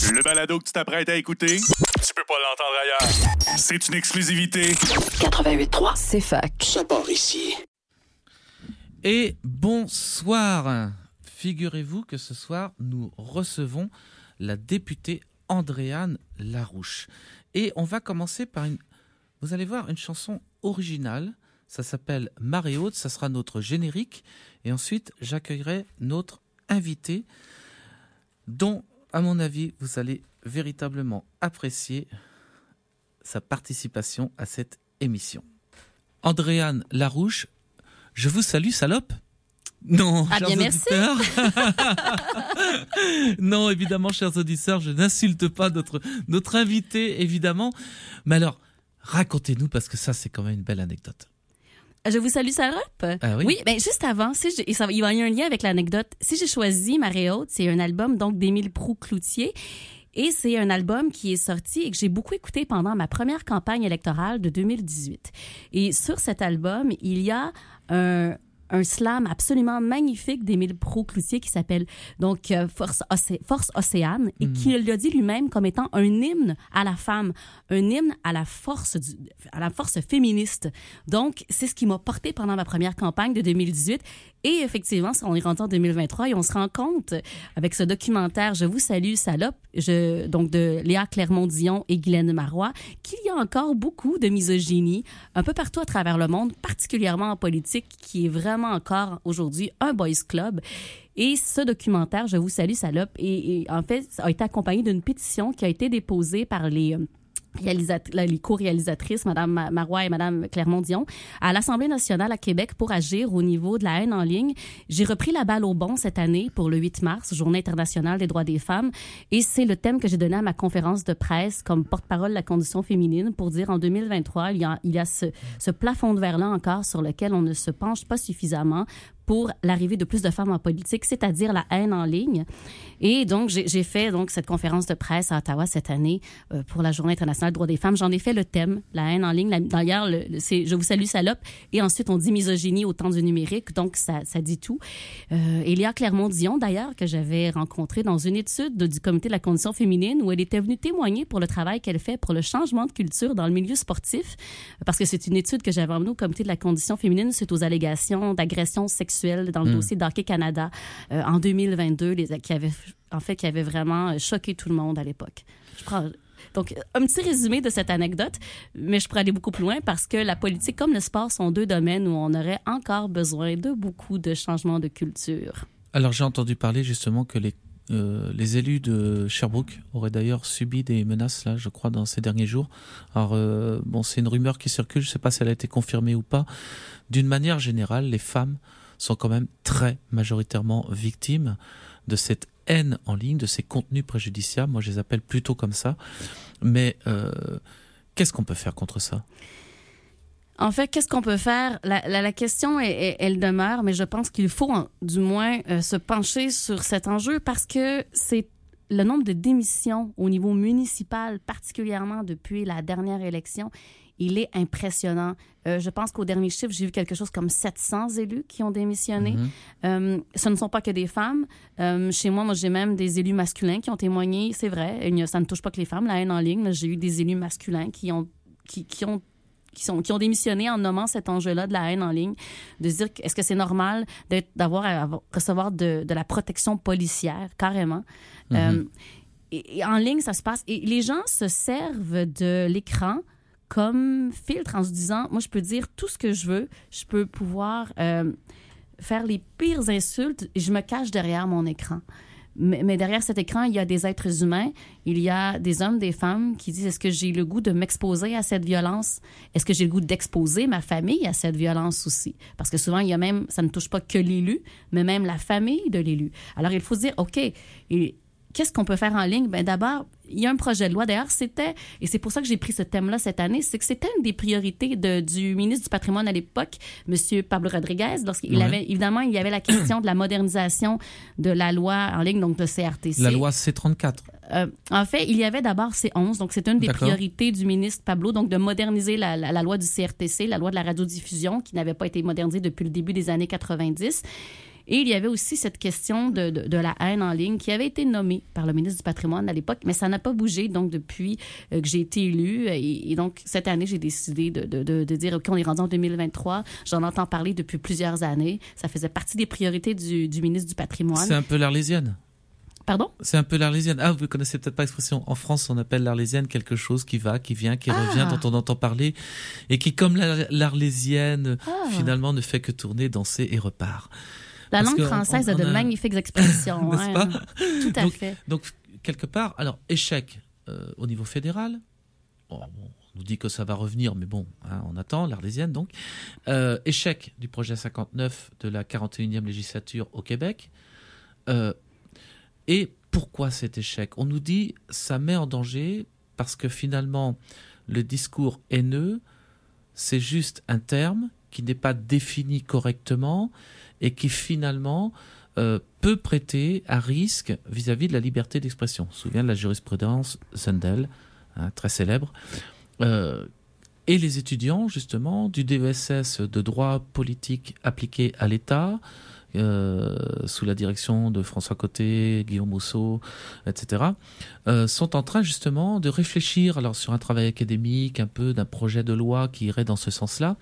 Le balado que tu t'apprêtes à écouter, tu peux pas l'entendre ailleurs. C'est une exclusivité. 88.3, c'est fac. Ça part ici. Et bonsoir. Figurez-vous que ce soir, nous recevons la députée Andréane Larouche. Et on va commencer par vous allez voir, une chanson originale. Ça s'appelle Marée haute, ça sera notre générique. Et ensuite, j'accueillerai notre invité, dont, à mon avis, vous allez véritablement apprécier sa participation à cette émission. Andréane Larouche, je vous salue, salope. Non, ah chers bien, auditeurs. Non, évidemment, chers auditeurs, je n'insulte pas notre invité, évidemment. Mais alors, racontez-nous, parce que ça, c'est quand même une belle anecdote. Je vous salue, Salope. Ah oui? Oui, ben juste avant, il y a un lien avec l'anecdote. Si j'ai choisi Marée haute, c'est un album donc d'Émile Proulx-Cloutier. Et c'est un album qui est sorti et que j'ai beaucoup écouté pendant ma première campagne électorale de 2018. Et sur cet album, il y a un slam absolument magnifique d'Émile Proulx-Cloutier qui s'appelle donc Force Océane et qui l'a dit lui-même comme étant un hymne à la femme, un hymne à la force féministe. Donc, c'est ce qui m'a porté pendant ma première campagne de 2018. Et effectivement, on est rendu en 2023 et on se rend compte avec ce documentaire « Je vous salue, salope », donc de Léa Clermont-Dion et Guylaine Marois, qu'il y a encore beaucoup de misogynie un peu partout à travers le monde, particulièrement en politique, qui est vraiment encore aujourd'hui un boys club. Et ce documentaire « Je vous salue, salope », et en fait, ça a été accompagné d'une pétition qui a été déposée par les co-réalisatrices, Mme Marois et Mme Clermont-Dion, à l'Assemblée nationale à Québec pour agir au niveau de la haine en ligne. J'ai repris la balle au bon cette année pour le 8 mars, Journée internationale des droits des femmes, et c'est le thème que j'ai donné à ma conférence de presse comme porte-parole de la condition féminine pour dire en 2023, il y a ce plafond de verre-là encore sur lequel on ne se penche pas suffisamment pour l'arrivée de plus de femmes en politique, c'est-à-dire la haine en ligne. Et donc, j'ai fait donc cette conférence de presse à Ottawa cette année pour la Journée internationale des droits des femmes. J'en ai fait le thème, la haine en ligne. D'ailleurs, c'est « Je vous salue, salope ». Et ensuite, on dit misogynie au temps du numérique. Donc, ça dit tout. Et Léa Clermont-Dion, d'ailleurs, que j'avais rencontrée dans une étude du Comité de la condition féminine où elle était venue témoigner pour le travail qu'elle fait pour le changement de culture dans le milieu sportif. Parce que c'est une étude que j'avais emmenée au Comité de la condition féminine suite aux allégations d'agression sexuelle dans le dossier d'Hockey Canada en 2022, qui avait vraiment choqué tout le monde à l'époque. Donc, un petit résumé de cette anecdote, mais je pourrais aller beaucoup plus loin parce que la politique comme le sport sont deux domaines où on aurait encore besoin de beaucoup de changements de culture. Alors, j'ai entendu parler justement que les élus de Sherbrooke auraient d'ailleurs subi des menaces, là, je crois, dans ces derniers jours. Alors, c'est une rumeur qui circule, je ne sais pas si elle a été confirmée ou pas. D'une manière générale, les femmes sont quand même très majoritairement victimes de cette haine en ligne, de ces contenus préjudiciables. Moi, je les appelle plutôt comme ça. Mais qu'est-ce qu'on peut faire contre ça? En fait, qu'est-ce qu'on peut faire? La question, elle demeure, mais je pense qu'il faut du moins se pencher sur cet enjeu parce que c'est le nombre de démissions au niveau municipal, particulièrement depuis la dernière élection, il est impressionnant. Je pense qu'au dernier chiffre, j'ai vu quelque chose comme 700 élus qui ont démissionné. Ce ne sont pas que des femmes. Chez moi, j'ai même des élus masculins qui ont témoigné. C'est vrai, ça ne touche pas que les femmes, la haine en ligne. J'ai eu des élus masculins qui ont démissionné en nommant cet enjeu-là de la haine en ligne, de se dire est-ce que c'est normal d'avoir à recevoir de la protection policière, carrément. Et en ligne, ça se passe. Et les gens se servent de l'écran comme filtre en se disant, moi, je peux dire tout ce que je veux, je peux pouvoir faire les pires insultes et je me cache derrière mon écran. Mais derrière cet écran, il y a des êtres humains, il y a des hommes, des femmes qui disent, est-ce que j'ai le goût de m'exposer à cette violence? Est-ce que j'ai le goût d'exposer ma famille à cette violence aussi? Parce que souvent, il y a même, ça ne touche pas que l'élu, mais même la famille de l'élu. Alors, il faut se dire, OK, qu'est-ce qu'on peut faire en ligne? Ben d'abord, il y a un projet de loi. D'ailleurs, et c'est pour ça que j'ai pris ce thème-là cette année, c'est que c'était une des priorités du ministre du Patrimoine à l'époque, M. Pablo Rodriguez, lorsqu'il avait, évidemment, il y avait la question de la modernisation de la loi en ligne, donc le CRTC. La loi C-34. En fait, il y avait d'abord C-11, donc c'est une des priorités du ministre Pablo, donc de moderniser la loi du CRTC, la loi de la radiodiffusion, qui n'avait pas été modernisée depuis le début des années 90. Et il y avait aussi cette question de la haine en ligne qui avait été nommée par le ministre du Patrimoine à l'époque, mais ça n'a pas bougé donc depuis que j'ai été élue. Et donc, cette année, j'ai décidé de dire, OK, on est rendu en 2023. J'en entends parler depuis plusieurs années. Ça faisait partie des priorités du ministre du Patrimoine. C'est un peu l'Arlésienne. Pardon? C'est un peu l'Arlésienne. Ah, vous connaissez peut-être pas l'expression. En France, on appelle l'Arlésienne quelque chose qui va, qui vient, qui revient, dont on entend parler, et qui, comme l'Arlésienne, finalement, ne fait que tourner, danser et repart. La langue française a de magnifiques expressions. N'est-ce pas? Tout à fait. Donc, quelque part, alors, échec au niveau fédéral. On nous dit que ça va revenir, mais bon, on attend, l'Arlésienne donc. Échec du projet 59 de la 41e législature au Québec. Et pourquoi cet échec? On nous dit ça met en danger parce que finalement, le discours haineux, c'est juste un terme qui n'est pas défini correctement et qui finalement peut prêter à risque vis-à-vis de la liberté d'expression. On se souvient de la jurisprudence Zundel, très célèbre. Et les étudiants, justement, du DESS de droit politique appliqué à l'État, sous la direction de François Côté, Guillaume Mousseau, etc., sont en train justement de réfléchir alors sur un travail académique, un peu d'un projet de loi qui irait dans ce sens-là.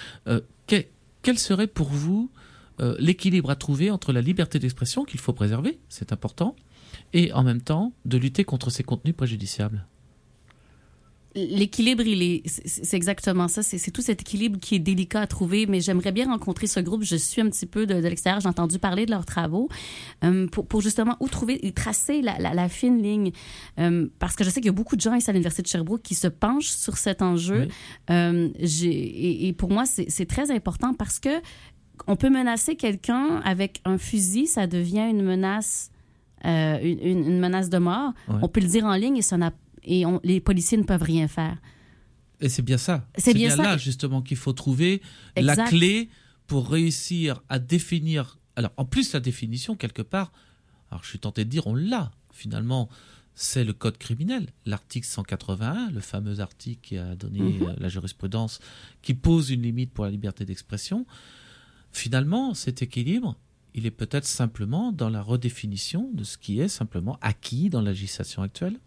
Quel serait pour vous l'équilibre à trouver entre la liberté d'expression qu'il faut préserver, c'est important, et en même temps de lutter contre ces contenus préjudiciables? L'équilibre, c'est exactement ça. C'est tout cet équilibre qui est délicat à trouver, mais j'aimerais bien rencontrer ce groupe. Je suis un petit peu de l'extérieur, j'ai entendu parler de leurs travaux pour justement où trouver et tracer la fine ligne. Parce que je sais qu'il y a beaucoup de gens ici à l'Université de Sherbrooke qui se penchent sur cet enjeu. Oui. Et pour moi, c'est très important parce que on peut menacer quelqu'un avec un fusil, ça devient une menace, une menace de mort. Oui. On peut le dire en ligne et les policiers ne peuvent rien faire. Et c'est bien ça. C'est bien là, justement, qu'il faut trouver la clé pour réussir à définir... Alors, en plus, la définition, quelque part, alors je suis tenté de dire, on l'a, finalement, c'est le code criminel, l'article 181, le fameux article qui a donné la jurisprudence, qui pose une limite pour la liberté d'expression. Finalement, cet équilibre, il est peut-être simplement dans la redéfinition de ce qui est simplement acquis dans la législation actuelle.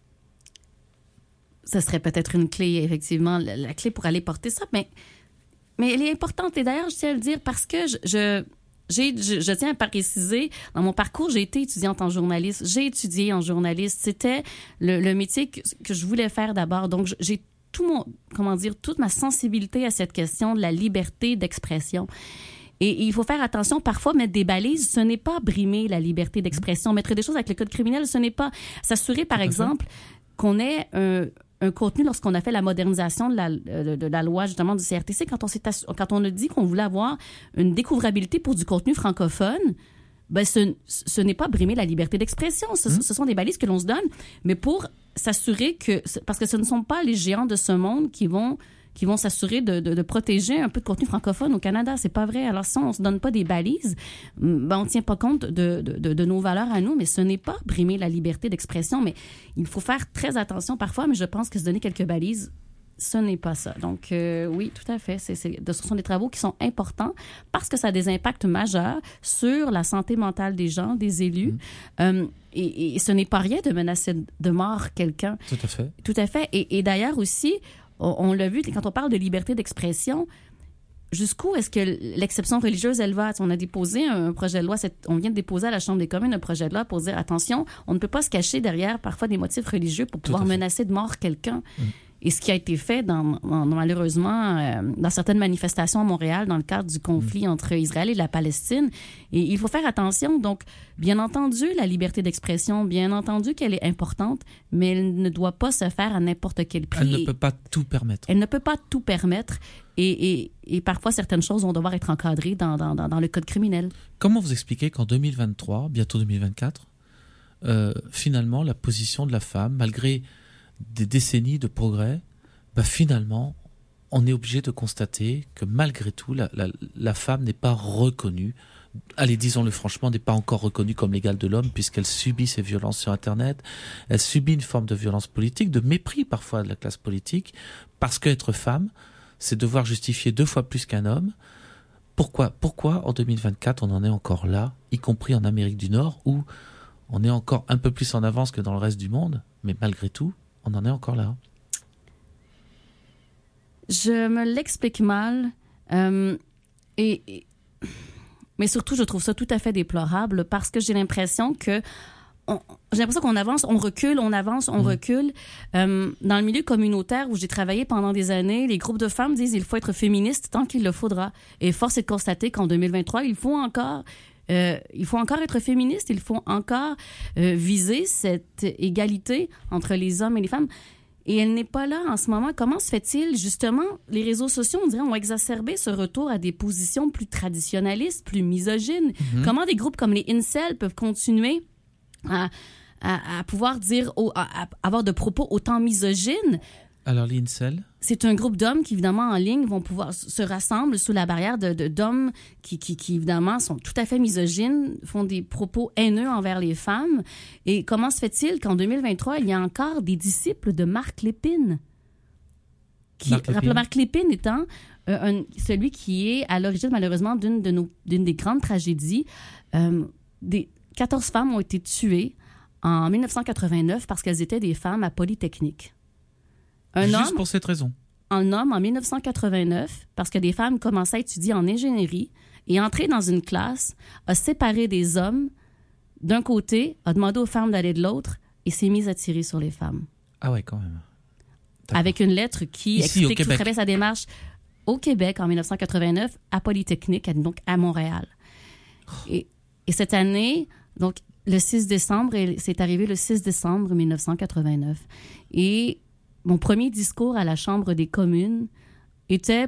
Ce serait peut-être une clé, effectivement, la clé pour aller porter ça, mais elle est importante. Et d'ailleurs, je tiens à le dire parce que je tiens à préciser, dans mon parcours, j'ai été étudiante en journalisme, j'ai étudié en journalisme. C'était le métier que je voulais faire d'abord. Donc, j'ai toute ma sensibilité à cette question de la liberté d'expression. Et il faut faire attention, parfois, mettre des balises, ce n'est pas brimer la liberté d'expression. Mettre des choses avec le code criminel, ce n'est pas s'assurer, par exemple, qu'on ait un contenu lorsqu'on a fait la modernisation de la loi, justement, du CRTC, quand on a dit qu'on voulait avoir une découvrabilité pour du contenu francophone, ben ce n'est pas brimer la liberté d'expression. Ce sont des balises que l'on se donne, mais pour s'assurer que... Parce que ce ne sont pas les géants de ce monde qui vont s'assurer de protéger un peu de contenu francophone au Canada. C'est pas vrai. Alors, si on ne se donne pas des balises, ben, on ne tient pas compte de nos valeurs à nous, mais ce n'est pas brimer la liberté d'expression. Mais il faut faire très attention parfois, mais je pense que se donner quelques balises, ce n'est pas ça. Donc, oui, tout à fait. Ce sont des travaux qui sont importants parce que ça a des impacts majeurs sur la santé mentale des gens, des élus. Et ce n'est pas rien de menacer de mort quelqu'un. Tout à fait. Tout à fait. Et d'ailleurs aussi, on l'a vu, quand on parle de liberté d'expression, jusqu'où est-ce que l'exception religieuse, elle va? On a déposé un projet de loi, on vient de déposer à la Chambre des communes un projet de loi pour dire, attention, on ne peut pas se cacher derrière parfois des motifs religieux pour pouvoir menacer de mort quelqu'un. Et ce qui a été fait, malheureusement, dans certaines manifestations à Montréal, dans le cadre du conflit entre Israël et la Palestine. Et il faut faire attention. Donc, bien entendu, la liberté d'expression, bien entendu qu'elle est importante, mais elle ne doit pas se faire à n'importe quel prix. Elle ne peut pas tout permettre. Elle ne peut pas tout permettre. Et parfois, certaines choses vont devoir être encadrées dans le code criminel. Comment vous expliquez qu'en 2023, bientôt 2024, finalement, la position de la femme, malgré des décennies de progrès, finalement, on est obligé de constater que malgré tout, la femme n'est pas reconnue, allez, disons-le franchement, n'est pas encore reconnue comme l'égale de l'homme puisqu'elle subit ces violences sur Internet, elle subit une forme de violence politique, de mépris parfois de la classe politique, parce qu'être femme, c'est devoir justifier 2 fois plus qu'un homme, Pourquoi en 2024 on en est encore là, y compris en Amérique du Nord, où on est encore un peu plus en avance que dans le reste du monde, mais malgré tout, on en est encore là. Je me l'explique mal. Mais surtout, je trouve ça tout à fait déplorable parce que j'ai l'impression qu'on avance, on recule, on avance, on recule. Dans le milieu communautaire où j'ai travaillé pendant des années, les groupes de femmes disent qu'il faut être féministe tant qu'il le faudra. Et force est de constater qu'en 2023, il faut encore être féministe, il faut encore viser cette égalité entre les hommes et les femmes. Et elle n'est pas là en ce moment. Comment se fait-il, justement, les réseaux sociaux, on dirait, ont exacerbé ce retour à des positions plus traditionnalistes, plus misogynes. Comment des groupes comme les incels peuvent continuer à pouvoir dire, à avoir de propos autant misogynes? Alors, les incels? C'est un groupe d'hommes qui, évidemment, en ligne, vont pouvoir se rassembler sous la barrière d'hommes qui, évidemment, sont tout à fait misogynes, font des propos haineux envers les femmes. Et comment se fait-il qu'en 2023, il y a encore des disciples de Marc Lépine? Marc Lépine étant celui qui est à l'origine, malheureusement, d'une des grandes tragédies. 14 femmes ont été tuées en 1989 parce qu'elles étaient des femmes à Polytechnique. Juste pour cette raison. Un homme, en 1989, parce que des femmes commençaient à étudier en ingénierie et entrer dans une classe, a séparé des hommes d'un côté, a demandé aux femmes d'aller de l'autre et s'est mise à tirer sur les femmes. Ah ouais, quand même. D'accord. Avec une lettre qui explique tout très bien sa démarche au Québec en 1989, à Polytechnique, donc à Montréal. Et cette année, donc le 6 décembre, c'est arrivé le 6 décembre 1989. Et mon premier discours à la Chambre des communes était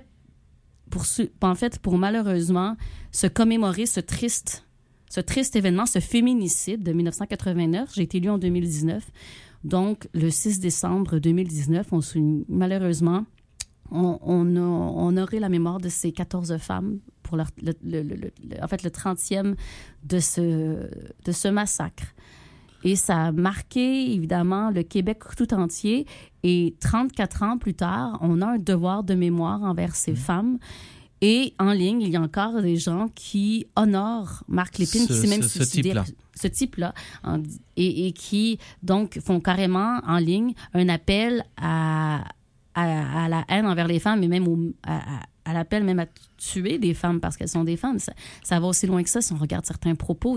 pour malheureusement se commémorer ce triste événement, ce féminicide de 1989. J'ai été élue en 2019. Donc, le 6 décembre 2019, malheureusement, on honorait la mémoire de ces 14 femmes pour le 30e de ce massacre. Et ça a marqué, évidemment, le Québec tout entier. Et 34 ans plus tard, on a un devoir de mémoire envers ces femmes. Et en ligne, il y a encore des gens qui honorent Marc Lépine, qui s'est même suicidé. Ce type-là. Et qui, donc, font carrément en ligne un appel à la haine envers les femmes, et même à l'appel même à tuer des femmes parce qu'elles sont des femmes. Ça va aussi loin que ça si on regarde certains propos.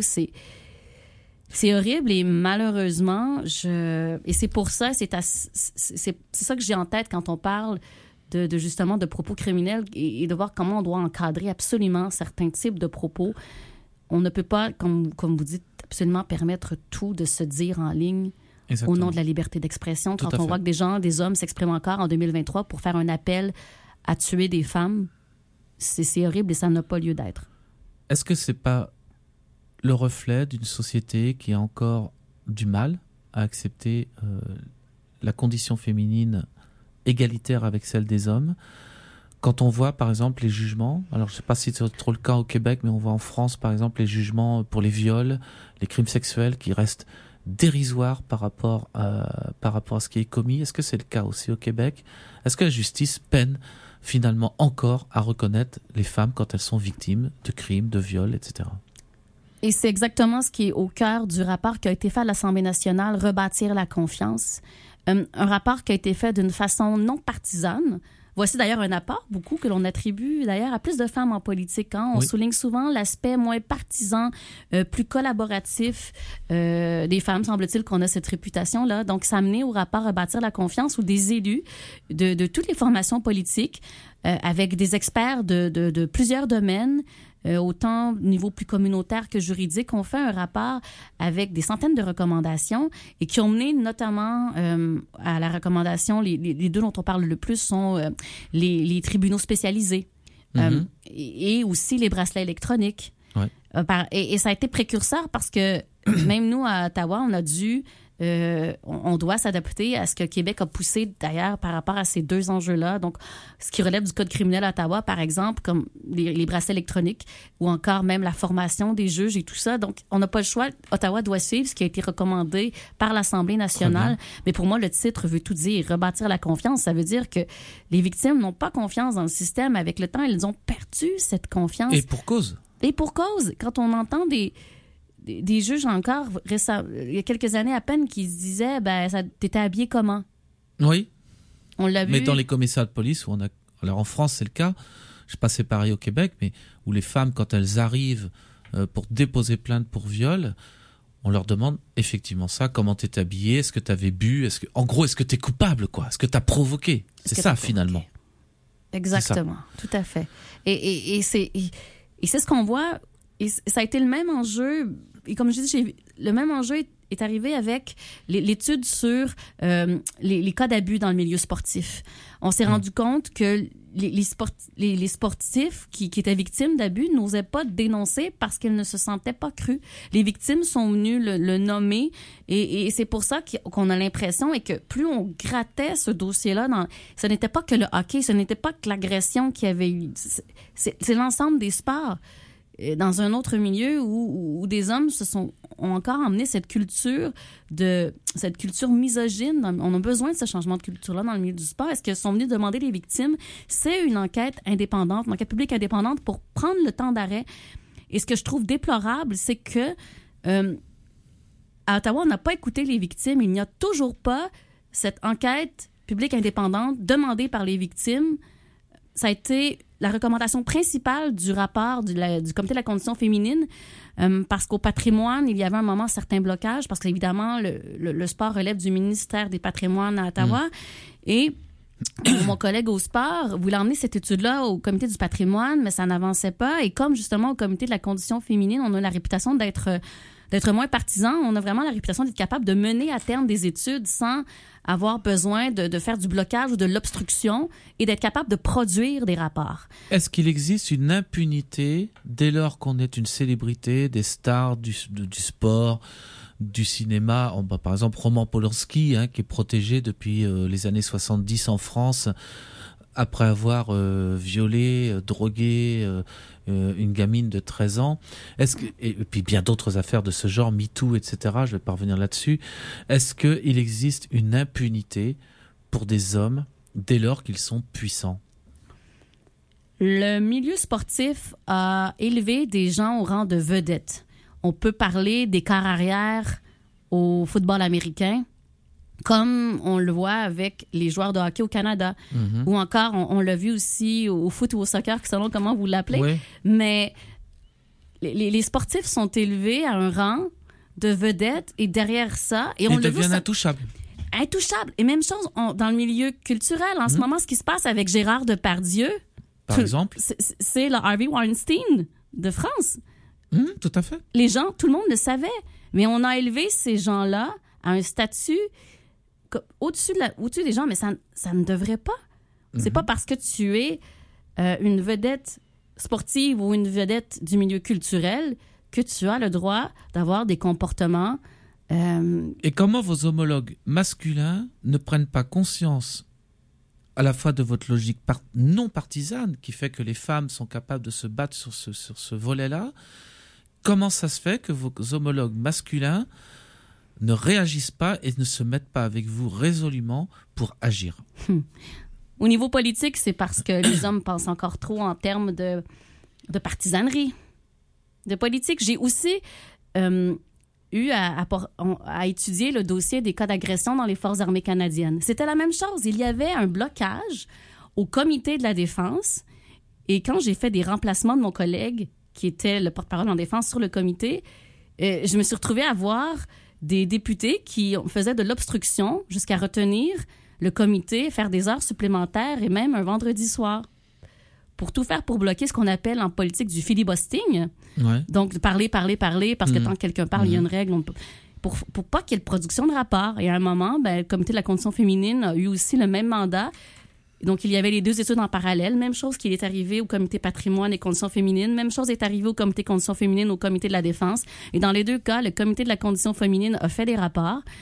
C'est horrible et malheureusement, et c'est pour ça, c'est ça que j'ai en tête quand on parle de justement de propos criminels et de voir comment on doit encadrer absolument certains types de propos. On ne peut pas, comme vous dites, absolument permettre tout de se dire en ligne. Exactement. Au nom de la liberté d'expression. Quand on voit que des hommes s'expriment encore en 2023 pour faire un appel à tuer des femmes, c'est horrible et ça n'a pas lieu d'être. Est-ce que c'est pas le reflet d'une société qui a encore du mal à accepter la condition féminine égalitaire avec celle des hommes? Quand on voit, par exemple, les jugements, alors je ne sais pas si c'est trop le cas au Québec, mais on voit en France, par exemple, les jugements pour les viols, les crimes sexuels qui restent dérisoires par rapport à ce qui est commis. Est-ce que c'est le cas aussi au Québec? Est-ce que la justice peine finalement encore à reconnaître les femmes quand elles sont victimes de crimes, de viols, etc.? Et c'est exactement ce qui est au cœur du rapport qui a été fait à l'Assemblée nationale, Rebâtir la confiance. Un rapport qui a été fait d'une façon non partisane. Voici d'ailleurs un apport, beaucoup, que l'on attribue d'ailleurs à plus de femmes en politique. On souligne souvent l'aspect moins partisan, plus collaboratif des femmes, semble-t-il qu'on a cette réputation-là. Donc, ça a mené au rapport Rebâtir la confiance où des élus de toutes les formations politiques, avec des experts de plusieurs domaines, autant au niveau plus communautaire que juridique, ont fait un rapport avec des centaines de recommandations et qui ont mené notamment à la recommandation, les deux dont on parle le plus sont les tribunaux spécialisés et aussi les bracelets électroniques. Ouais. Et ça a été précurseur parce que même nous, à Ottawa, on a dû on doit s'adapter à ce que Québec a poussé d'ailleurs par rapport à ces deux enjeux-là. Donc, ce qui relève du code criminel à Ottawa, par exemple, comme les bracelets électroniques ou encore même la formation des juges et tout ça. Donc, on n'a pas le choix. Ottawa doit suivre ce qui a été recommandé par l'Assemblée nationale. Mais pour moi, le titre veut tout dire. Rebâtir la confiance, ça veut dire que les victimes n'ont pas confiance dans le système. Avec le temps, elles ont perdu cette confiance. Et pour cause. Et pour cause. Quand on entend des juges encore, il y a quelques années à peine, qui se disaient t'étais habillé comment? Oui. On l'a vu. Mais dans les commissariats de police, alors en France, c'est le cas. Je passais pareil au Québec, mais où les femmes, quand elles arrivent pour déposer plainte pour viol, on leur demande effectivement ça, comment t'es habillé, est-ce que t'avais bu, en gros, est-ce que t'es coupable, quoi? Est-ce que t'as provoqué? C'est ça, finalement. Exactement, tout à fait. Et c'est ce qu'on voit, et ça a été le même enjeu, et comme je dis, le même enjeu est arrivé avec l'étude sur les cas d'abus dans le milieu sportif. On s'est rendu compte que les sportifs qui étaient victimes d'abus n'osaient pas dénoncer parce qu'ils ne se sentaient pas crus. Les victimes sont venues le nommer et c'est pour ça qu'on a l'impression et que plus on grattait ce dossier-là, ce n'était pas que le hockey, ce n'était pas que l'agression qu'il y avait eu. C'est l'ensemble des sports. Dans un autre milieu où des hommes ont encore emmené cette culture misogyne. On a besoin de ce changement de culture-là dans le milieu du sport. Est-ce qu'ils sont venus demander les victimes? C'est une enquête indépendante, une enquête publique indépendante pour prendre le temps d'arrêt. Et ce que je trouve déplorable, c'est que à Ottawa, on n'a pas écouté les victimes. Il n'y a toujours pas cette enquête publique indépendante demandée par les victimes. Ça a été la recommandation principale du rapport du Comité de la condition féminine, parce qu'au patrimoine, il y avait un moment certains blocages, parce qu'évidemment, le sport relève du ministère des patrimoines à Ottawa. Et mon collègue au sport voulait emmener cette étude-là au Comité du patrimoine, mais ça n'avançait pas. Et comme justement au Comité de la condition féminine, on a la réputation d'être moins partisan, on a vraiment la réputation d'être capable de mener à terme des études sans avoir besoin de faire du blocage ou de l'obstruction et d'être capable de produire des rapports. Est-ce qu'il existe une impunité dès lors qu'on est une célébrité, des stars du sport, du cinéma, par exemple Roman Polanski, qui est protégé depuis les années 70 en France, après avoir violé, drogué une gamine de 13 ans. Et puis bien d'autres affaires de ce genre, MeToo, etc., je vais pas revenir là-dessus. Est-ce qu'il existe une impunité pour des hommes dès lors qu'ils sont puissants? Le milieu sportif a élevé des gens au rang de vedettes. On peut parler des quarts arrière au football américain, comme on le voit avec les joueurs de hockey au Canada. Mm-hmm. Ou encore, on l'a vu aussi au foot ou au soccer, selon comment vous l'appelez. Oui. Mais les sportifs sont élevés à un rang de vedettes et derrière ça... Et on deviennent intouchables. Intouchables. Et même chose dans le milieu culturel. En ce moment, ce qui se passe avec Gérard Depardieu... Par exemple? C'est le Harvey Weinstein de France. Tout à fait. Les gens, tout le monde le savait. Mais on a élevé ces gens-là à un statut... au-dessus des gens, mais ça ne devrait pas. C'est pas parce que tu es une vedette sportive ou une vedette du milieu culturel que tu as le droit d'avoir des comportements... Et comment vos homologues masculins ne prennent pas conscience à la fois de votre logique non partisane qui fait que les femmes sont capables de se battre sur ce volet-là? Comment ça se fait que vos homologues masculins ne réagissent pas et ne se mettent pas avec vous résolument pour agir? Au niveau politique, c'est parce que les hommes pensent encore trop en termes de partisanerie, de politique. J'ai aussi eu à étudier le dossier des cas d'agression dans les Forces armées canadiennes. C'était la même chose. Il y avait un blocage au comité de la défense et quand j'ai fait des remplacements de mon collègue, qui était le porte-parole en défense sur le comité, je me suis retrouvée à voir des députés qui faisaient de l'obstruction jusqu'à retenir le comité, faire des heures supplémentaires et même un vendredi soir pour tout faire pour bloquer ce qu'on appelle en politique du filibustering. Ouais. Donc, parler, parce que tant que quelqu'un parle, il y a une règle. Pour pas qu'il y ait de production de rapport. Et à un moment, le Comité de la condition féminine a eu aussi le même mandat. Donc, il y avait les deux études en parallèle. Même chose qui est arrivé au Comité patrimoine et conditions féminines. Même chose est arrivée au Comité conditions féminines, au Comité de la défense. Et dans les deux cas, le Comité de la condition féminine a fait des rapports.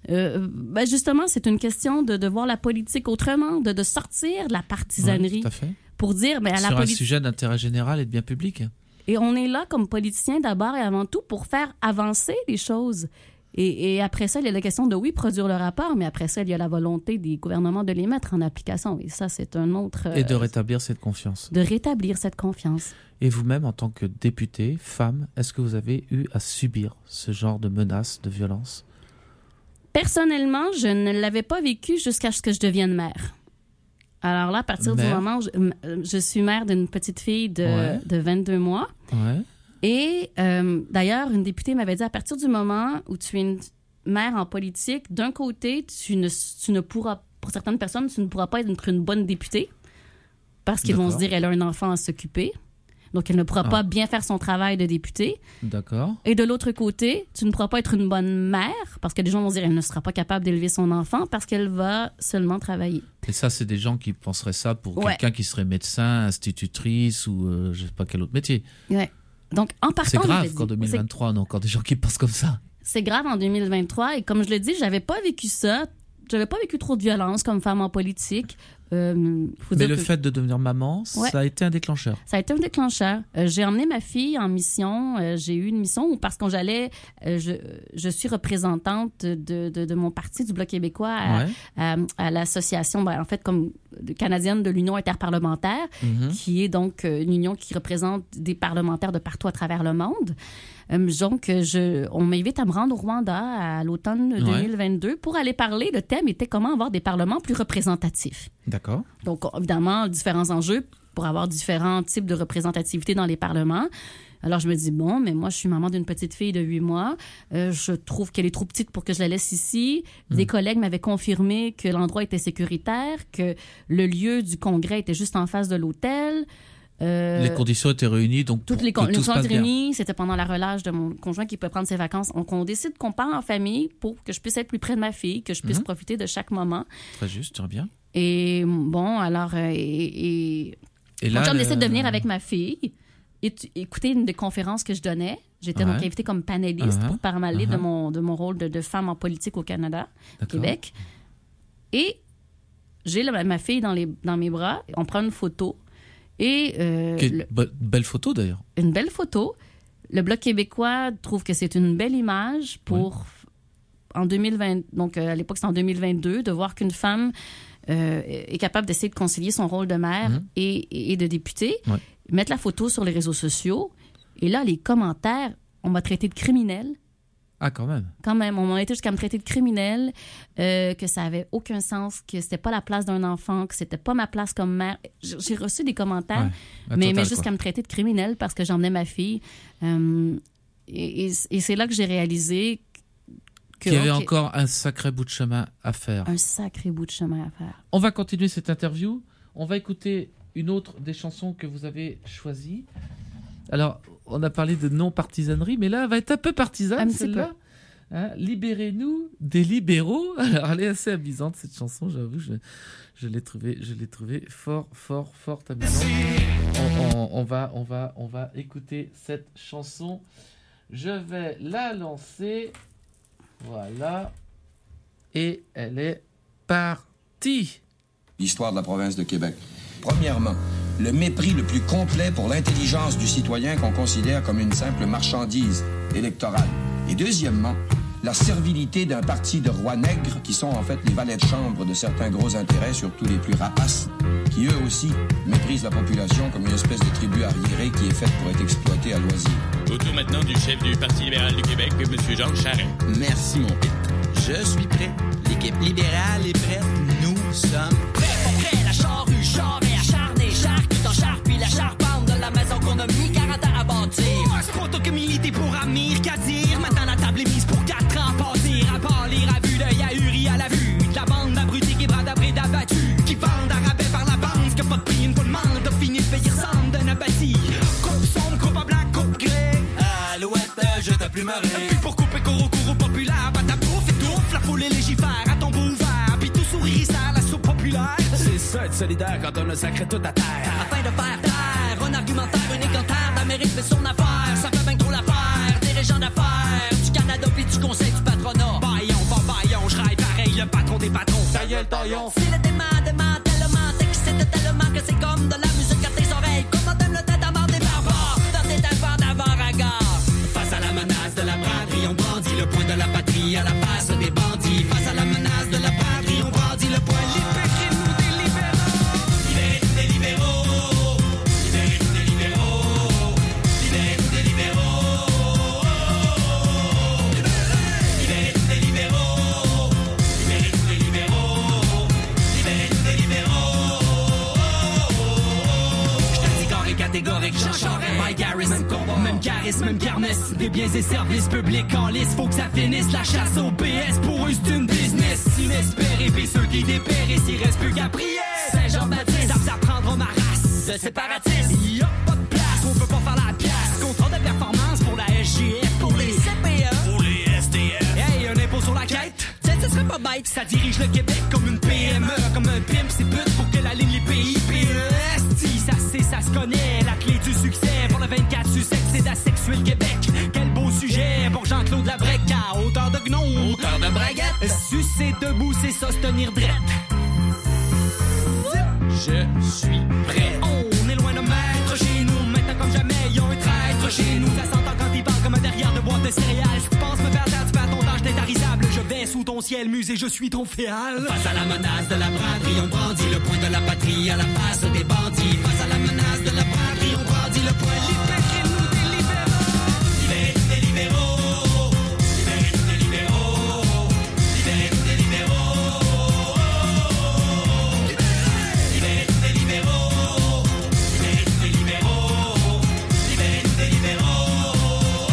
Justement, c'est une question de voir la politique autrement, de sortir de la partisanerie. Ouais, tout à fait. Pour dire, à sur la un sujet d'intérêt général et de bien public. Et on est là comme politiciens d'abord et avant tout pour faire avancer les choses. Et après ça, il y a la question de, produire le rapport, mais après ça, il y a la volonté des gouvernements de les mettre en application. Et ça, c'est un autre... Et de rétablir cette confiance. De rétablir cette confiance. Et vous-même, en tant que députée, femme, est-ce que vous avez eu à subir ce genre de menaces, de violences? Personnellement, je ne l'avais pas vécu jusqu'à ce que je devienne mère. Alors là, à partir du moment où je suis mère d'une petite fille de 22 mois. Ouais. Et d'ailleurs, une députée m'avait dit, à partir du moment où tu es une mère en politique, d'un côté, tu ne pourras, pour certaines personnes, tu ne pourras pas être une bonne députée parce qu'ils vont se dire, elle a un enfant à s'occuper. Donc, elle ne pourra pas bien faire son travail de députée. D'accord. Et de l'autre côté, tu ne pourras pas être une bonne mère parce que les gens vont se dire, elle ne sera pas capable d'élever son enfant parce qu'elle va seulement travailler. Et ça, c'est des gens qui penseraient ça pour quelqu'un qui serait médecin, institutrice ou je ne sais pas quel autre métier. Ouais. Donc, en partant, c'est grave qu'en 2023, on a encore des gens qui pensent comme ça. C'est grave en 2023. Et comme je le dis, j'avais pas vécu ça. J'avais pas vécu trop de violence comme femme en politique. Mais le fait de devenir maman, ça a été un déclencheur. Ça a été un déclencheur. J'ai emmené ma fille en mission. J'ai eu une mission où, parce qu'on j'allais... je suis représentante de mon parti, du Bloc québécois, à l'association, en fait, comme canadienne de l'Union interparlementaire, qui est donc une union qui représente des parlementaires de partout à travers le monde. Donc, on m'invite à me rendre au Rwanda à l'automne 2022 pour aller parler. Le thème était comment avoir des parlements plus représentatifs. D'accord. Donc, évidemment, différents enjeux pour avoir différents types de représentativité dans les parlements. Alors, je me dis, mais moi, je suis maman d'une petite fille de 8 mois. Je trouve qu'elle est trop petite pour que je la laisse ici. Des collègues m'avaient confirmé que l'endroit était sécuritaire, que le lieu du congrès était juste en face de l'hôtel. Les conditions étaient réunies, donc toutes les conditions étaient réunies. C'était pendant la relâche de mon conjoint qui peut prendre ses vacances. Donc, on décide qu'on part en famille pour que je puisse être plus près de ma fille, que je puisse profiter de chaque moment. Très juste, très bien. Et bon, alors... Et là, on décide de venir avec ma fille et écouter une des conférences que je donnais. J'étais donc invitée comme panéliste pour parler de mon rôle de femme en politique au Canada, au Québec. Et j'ai ma fille dans mes bras. On prend une photo. Et belle photo, d'ailleurs. Une belle photo. Le Bloc québécois trouve que c'est une belle image pour... En 2020, donc à l'époque, c'était en 2022, de voir qu'une femme est capable d'essayer de concilier son rôle de mère et de députée, mettre la photo sur les réseaux sociaux. Et là, les commentaires, on m'a traité de criminelle. Ah, quand même. Quand même. On m'a été jusqu'à me traiter de criminelle, que ça avait aucun sens, que c'était pas la place d'un enfant, que c'était pas ma place comme mère. J'ai reçu des commentaires, mais jusqu'à me traiter de criminelle parce que j'emmenais ma fille. Et c'est là que j'ai réalisé qu'il y avait encore un sacré bout de chemin à faire. Un sacré bout de chemin à faire. On va continuer cette interview. On va écouter une autre des chansons que vous avez choisies. Alors, on a parlé de non-partisanerie, mais là, elle va être un peu partisane, celle-là. Hein, Libérez-nous des libéraux. Alors, elle est assez amusante, cette chanson, j'avoue. Je l'ai trouvée fort amusante. On va écouter cette chanson. Je vais la lancer. Voilà. Et elle est partie. L'histoire de la province de Québec. Premièrement, le mépris le plus complet pour l'intelligence du citoyen qu'on considère comme une simple marchandise électorale. Et deuxièmement, la servilité d'un parti de rois nègres qui sont en fait les valets de chambre de certains gros intérêts, surtout les plus rapaces, qui eux aussi méprisent la population comme une espèce de tribu arriérée qui est faite pour être exploitée à loisir. Au tour maintenant du chef du Parti libéral du Québec, M. Jean Charest. Merci, mon père. Je suis prêt. L'équipe libérale est prête. Nous sommes prêts. La charrue, charret, acharné, char qui t'encharpe, puis la charpente de la maison qu'on a mis 40 ans à bâtir. C'est pas toi que militer pour Amir, qu'à dire. Maintenant la table est mise pour 4 ans passer. À part lire à vue d'œil ahuri à la vue de la bande d'abrutis qui bradent après d'abattus, qui vendent à rabais par la bande, que pas de prix, une fois le monde a fini de payer ressemble d'un abattis. Coupe sombre, coupe à blanc, coupe gré. Alouette, je t'ai plus marré. Puis pour couper cours populaire, bah ta bouffe étouffe, la foule et légifère à tombeau ouvert, puis tout sourit ça à la soupe populaire. C'est ça être solidaire quand on a sacré toute à terre. Afin de faire taire, un argumentaire, un écantaire, d'Amérique fait son affaire, ça fait bien trop l'affaire, des régions d'affaires, du Canada puis du conseil du patronat. Baillon, pas baillon, je patrons. Ta gueule, taillon. Si le dément, tellement t'excite tellement que c'est comme de la musique à tes oreilles. Comment t'aimes le tête à mort des barbares dans tes tafards d'avant-regard. Face à la menace de la braderie, on brandit le poing de la patrie à la face des bandits. Face à la menace de la braderie, on brandit le poing. Libérez-nous des libéraux. Libérez-nous des libéraux. Libérez-nous des libéraux. Libérez-nous des libéraux. Libérez-nous des libéraux. Libérez-nous des libéraux. Libérez-nous des libéraux. J't'ai catégorique, Jean Charest, Mike Harris, même combat, même charisme, même carnesse, des biens et services publics en lice, faut que ça finisse, la chasse au PS, pour eux c'est une business, inespéré, pis ceux qui dépérissent, il reste plus qu'à prier, Saint-Jean-Baptiste, ça prendra ma race, de séparatiste, y'a pas de place, on peut pas faire la pièce, contrat de performance pour la SGF, pour les CPE, pour les SDF, hey, un impôt sur la quête, ça serait pas bête, ça dirige le Québec comme une PME, comme un pimp, c'est but pour que la ligne les pays, ça se connaît, la clé du succès pour le 24 Sussex, c'est d'asexuer le Québec. Quel beau sujet pour Jean-Claude Labrec à hauteur de gnome, hauteur de braguette. Sucer debout, c'est ça, se tenir drette. Je suis prêt. On est loin de maître chez nous, maintenant comme jamais, y a un traître chez nous. Ça s'entend quand il parle comme un derrière de boîte de céréales. Si tu penses me faire taire, tu perds ton temps, j'étais tarisable. Je vais sous ton ciel, musée, je suis ton féal. Face à la menace de la braderie, on brandit le poing de la patrie à la face des bandits. Face à la menace de la braderie, on brandit le poing. Libérez-nous des libéraux. Libérez-nous des libéraux. Libérez-nous des libéraux. Libérez-nous des libéraux. Libérez-nous des libéraux. Libérez-nous des libéraux. Libérez-nous des libéraux.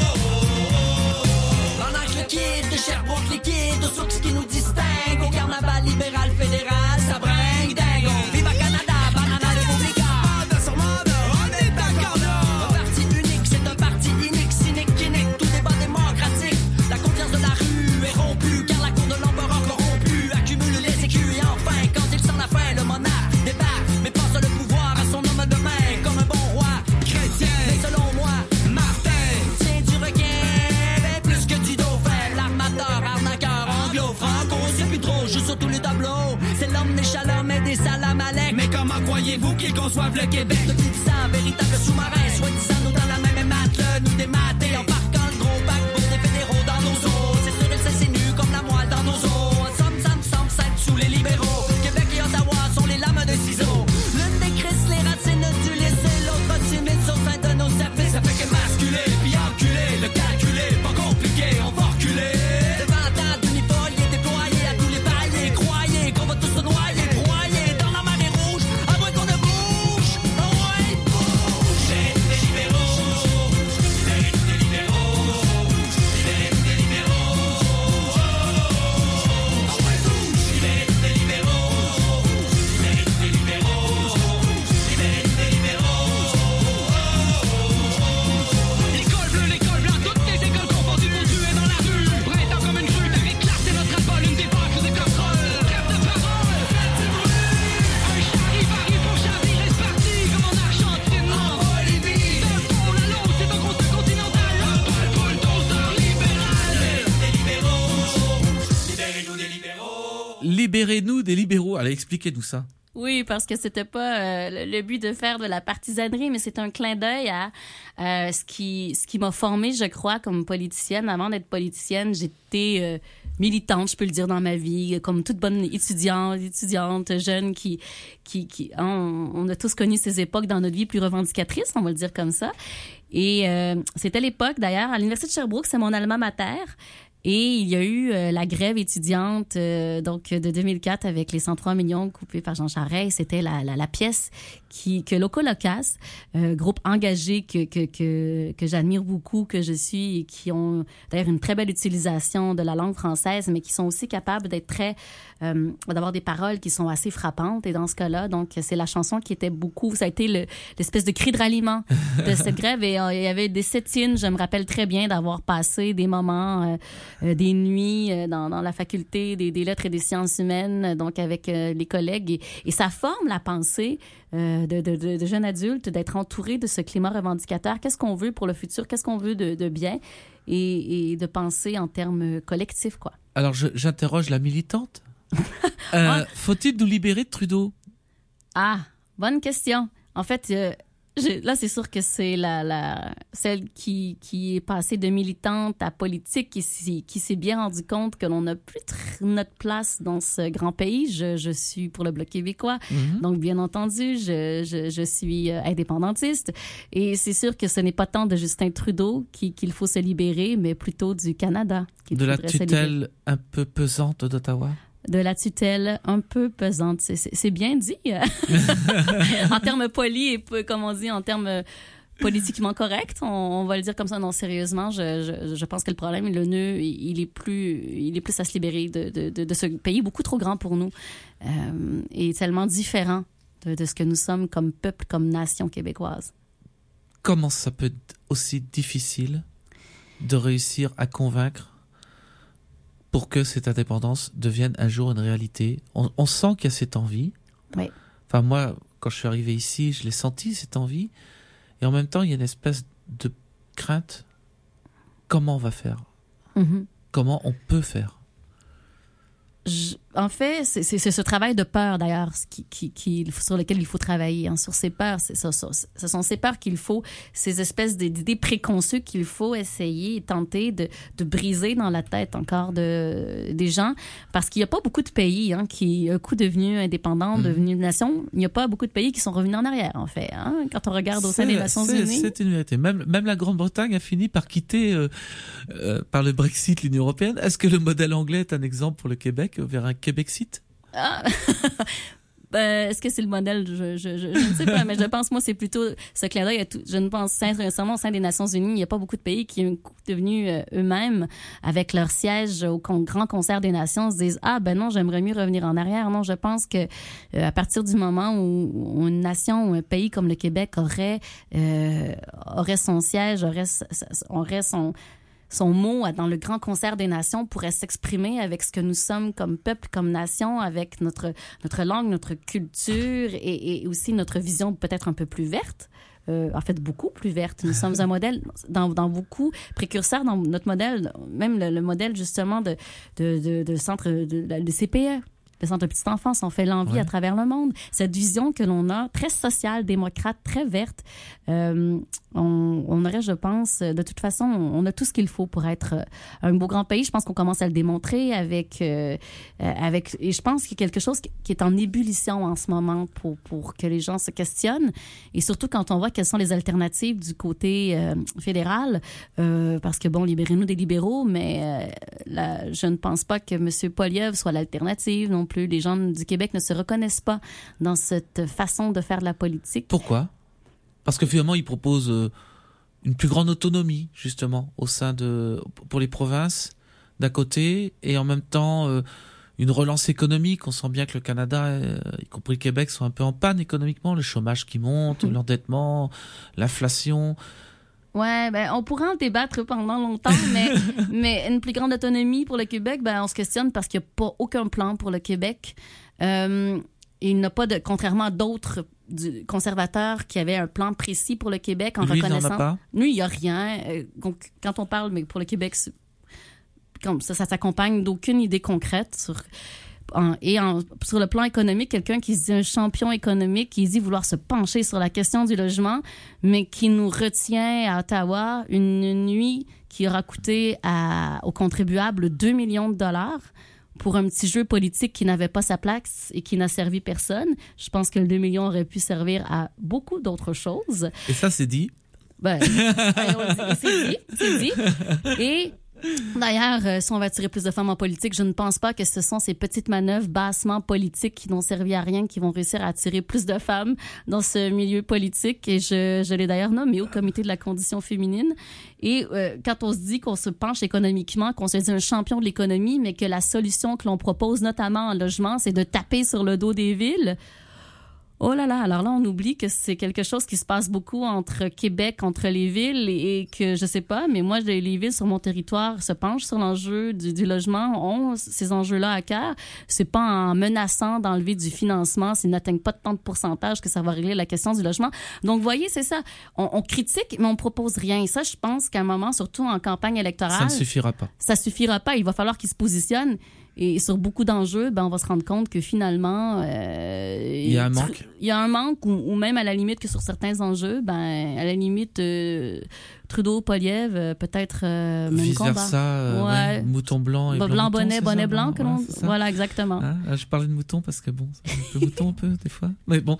Pendant que le kid de Sherbrooke, les kids de Soux qui nous distinguent au carnaval libéral fédéral, ça bringue dingue. Vive à Canada, banana républicain. De son mandat, on est d'accord là. Un parti unique, c'est un parti inique, cynique, clinique, tout débat démocratique. La confiance de la rue est rompue, car la cour de l'empereur corrompue accumule les écus et enfin, quand il sent la fin, le monarque débarque, mais passe le pouvoir à son homme de main, comme un bon roi chrétien. Mais selon moi, Martin tient du requin, mais plus que du dauphin, l'armateur, arnaqueur, anglo-franco, c'est plus trop, joue sur tous les tableaux. C'est l'homme des Shalom et des Salamalek. Mais comment croyez-vous qu'ils conçoivent le Québec? De 1000 véritable sous-marin, soi-disant nous dans la même matelot, nous démater en parquant le gros paquebot des fédéraux dans nos eaux. C'est sûr, il s'insinue comme la moelle dans nos os. Somme, ça me semble s'être sous les libéraux. Québec et Ottawa sont les lames de ciseaux. L'une des crises, les racines du lycée, l'autre timide sur fin de nos services. Ça fait que masculer, puis enculer, le calculer, pas compliqué, on va reculer. Devant tant d'uniformes déployés à tous les paliers, croyez qu'on va tous se noyer, broyer dans la marée rouge, à moins qu'on ne bouge. Ouais, bouge. Libérez-nous des libéraux. Libérez-nous des libéraux. Libérez-nous des libéraux. Ouais, bouge. Libérez-nous des libéraux. Libérez-nous des libéraux. Libérez-nous des libéraux. L'école bleue, l'école blanche, toutes les écoles confondues pour tuer dans la rue. Printemps comme une crue, t'avais classé notre alcool, une débâcle de contrôle. Trêve de parole, faites du bruit. Un charivari pour Chavir est parti comme en Argentine, en Bolivie. D'un pôle à l'autre, c'est un gros continental. Un pôle bulldozer libéral. Libérez-nous des libéraux. Libérez-nous des libéraux. Libérez-nous des libéraux. Allez, expliquez-nous ça. Oui, parce que c'était pas le but de faire de la partisanerie, mais c'est un clin d'œil à ce qui m'a formée, je crois, comme politicienne. Avant d'être politicienne, j'étais militante, je peux le dire, dans ma vie, comme toute bonne étudiante jeune on a tous connu ces époques dans notre vie plus revendicatrices, on va le dire comme ça. Et c'était l'époque, d'ailleurs, à l'Université de Sherbrooke, c'est mon alma mater. Et il y a eu la grève étudiante donc de 2004 avec les 103 millions coupés par Jean Charest. C'était la pièce que Loco Locas, groupe engagé que j'admire beaucoup, que je suis, et qui ont d'ailleurs une très belle utilisation de la langue française, mais qui sont aussi capables d'être d'avoir des paroles qui sont assez frappantes. Et dans ce cas-là, donc c'est la chanson qui était beaucoup, ça a été l'espèce de cri de ralliement de cette grève. Et il y avait des sit-ins, je me rappelle très bien d'avoir passé des moments, des nuits dans la faculté des lettres et des sciences humaines, donc avec les collègues. Et ça forme la pensée de jeunes adultes, d'être entourés de ce climat revendicateur. Qu'est-ce qu'on veut pour le futur? Qu'est-ce qu'on veut de bien? Et de penser en termes collectifs, quoi. Alors, j'interroge la militante. Faut-il nous libérer de Trudeau? Ah, bonne question. En fait, là, c'est sûr que c'est celle qui est passée de militante à politique qui s'est bien rendu compte que l'on n'a plus notre place dans ce grand pays. Je suis pour le Bloc québécois. Donc, bien entendu, je suis indépendantiste. Et c'est sûr que ce n'est pas tant de Justin Trudeau qu'il faut se libérer, mais plutôt du Canada. De la tutelle un peu pesante d'Ottawa? De la tutelle un peu pesante. C'est bien dit. En termes polis et, comme on dit, en termes politiquement corrects, on va le dire comme ça. Non, sérieusement, je pense que le problème, le nœud, il est plus à se libérer de ce pays beaucoup trop grand pour nous et tellement différent de ce que nous sommes comme peuple, comme nation québécoise. Comment ça peut être aussi difficile de réussir à convaincre pour que cette indépendance devienne un jour une réalité? On sent qu'il y a cette envie. Oui. Enfin, moi, quand je suis arrivé ici, je l'ai senti, cette envie. Et en même temps, il y a une espèce de crainte. Comment on va faire? Comment on peut faire? En fait, c'est ce travail de peur, d'ailleurs, sur lequel il faut travailler. Sur ces peurs, ce sont ces peurs qu'il faut, ces espèces d'idées préconçues qu'il faut essayer et tenter de briser dans la tête encore des gens. Parce qu'il n'y a pas beaucoup de pays qui, un coup devenus indépendants, devenus une nation, il n'y a pas beaucoup de pays qui sont revenus en arrière, en fait. Quand on regarde au sein des Nations Unies. C'est une vérité. Même la Grande-Bretagne a fini par quitter, par le Brexit, l'Union européenne. Est-ce que le modèle anglais est un exemple pour le Québec vers un Québexit? Est-ce que c'est le modèle? Je ne sais pas, mais je pense, moi, c'est plutôt ce clin d'œil. Je ne pense sincèrement au sein des Nations Unies, il n'y a pas beaucoup de pays qui, un coup devenus eux-mêmes, avec leur siège au Grand Concert des Nations, se disent « Ah, ben non, j'aimerais mieux revenir en arrière. » Non, je pense que à partir du moment où une nation ou un pays comme le Québec aurait son siège, aurait son mot dans le Grand Concert des Nations, pourrait s'exprimer avec ce que nous sommes comme peuple, comme nation, avec notre langue, notre culture et aussi notre vision peut-être un peu plus verte. En fait, beaucoup plus verte. Nous sommes un modèle dans beaucoup précurseur dans notre modèle, même le modèle justement de centre de CPE. Le centre de petite enfance, on fait l'envie à travers le monde. Cette vision que l'on a, très sociale, démocrate, très verte, on aurait, je pense, de toute façon, on a tout ce qu'il faut pour être un beau grand pays. Je pense qu'on commence à le démontrer avec et je pense qu'il y a quelque chose qui est en ébullition en ce moment pour que les gens se questionnent. Et surtout quand on voit quelles sont les alternatives du côté fédéral, parce que bon, libérez-nous des libéraux, mais je ne pense pas que M. Poilievre soit l'alternative non plus. Les gens du Québec ne se reconnaissent pas dans cette façon de faire de la politique. Pourquoi? Parce que finalement, il propose une plus grande autonomie, justement, pour les provinces, d'un côté, et en même temps, une relance économique. On sent bien que le Canada, y compris le Québec, sont un peu en panne économiquement. Le chômage qui monte, l'endettement, l'inflation. Ouais, on pourrait en débattre pendant longtemps, mais une plus grande autonomie pour le Québec, on se questionne parce qu'il n'y a pas aucun plan pour le Québec. Il n'a pas contrairement à d'autres conservateurs qui avaient un plan précis pour le Québec en reconnaissant. Il n'en a pas. Lui, il n'y a rien. Donc, quand on parle, mais pour le Québec, ça s'accompagne d'aucune idée concrète sur le plan économique, quelqu'un qui se dit un champion économique, qui dit vouloir se pencher sur la question du logement, mais qui nous retient à Ottawa une nuit qui aura coûté aux contribuables 2 millions de dollars pour un petit jeu politique qui n'avait pas sa place et qui n'a servi personne. Je pense que le 2 millions aurait pu servir à beaucoup d'autres choses. Et ça, c'est dit? C'est dit. Et d'ailleurs, si on va attirer plus de femmes en politique, je ne pense pas que ce sont ces petites manœuvres bassement politiques qui n'ont servi à rien qui vont réussir à attirer plus de femmes dans ce milieu politique. Et je l'ai d'ailleurs nommé au comité de la condition féminine. Et quand on se dit qu'on se penche économiquement, qu'on se dit un champion de l'économie, mais que la solution que l'on propose, notamment en logement, c'est de taper sur le dos des villes... Oh là là, alors là, on oublie que c'est quelque chose qui se passe beaucoup entre Québec, entre les villes et que, je sais pas, mais moi, les villes sur mon territoire se penchent sur l'enjeu du logement, ont ces enjeux-là à cœur. C'est pas en menaçant d'enlever du financement s'ils n'atteignent pas tant de pourcentage que ça va régler la question du logement. Donc, vous voyez, c'est ça. On critique, mais on propose rien. Et ça, je pense qu'à un moment, surtout en campagne électorale... Ça ne suffira pas. Ça suffira pas. Il va falloir qu'ils se positionnent. Et sur beaucoup d'enjeux, on va se rendre compte que finalement... il y a un manque. Il y a un manque, ou même à la limite que sur certains enjeux, à la limite, Trudeau, Poilievre, peut-être même vice-versa, mouton blanc et blanc bonnet, bonnet blanc. Voilà, exactement. Ah, je parlais de mouton parce que bon, c'est un peu mouton un peu des fois. Mais bon.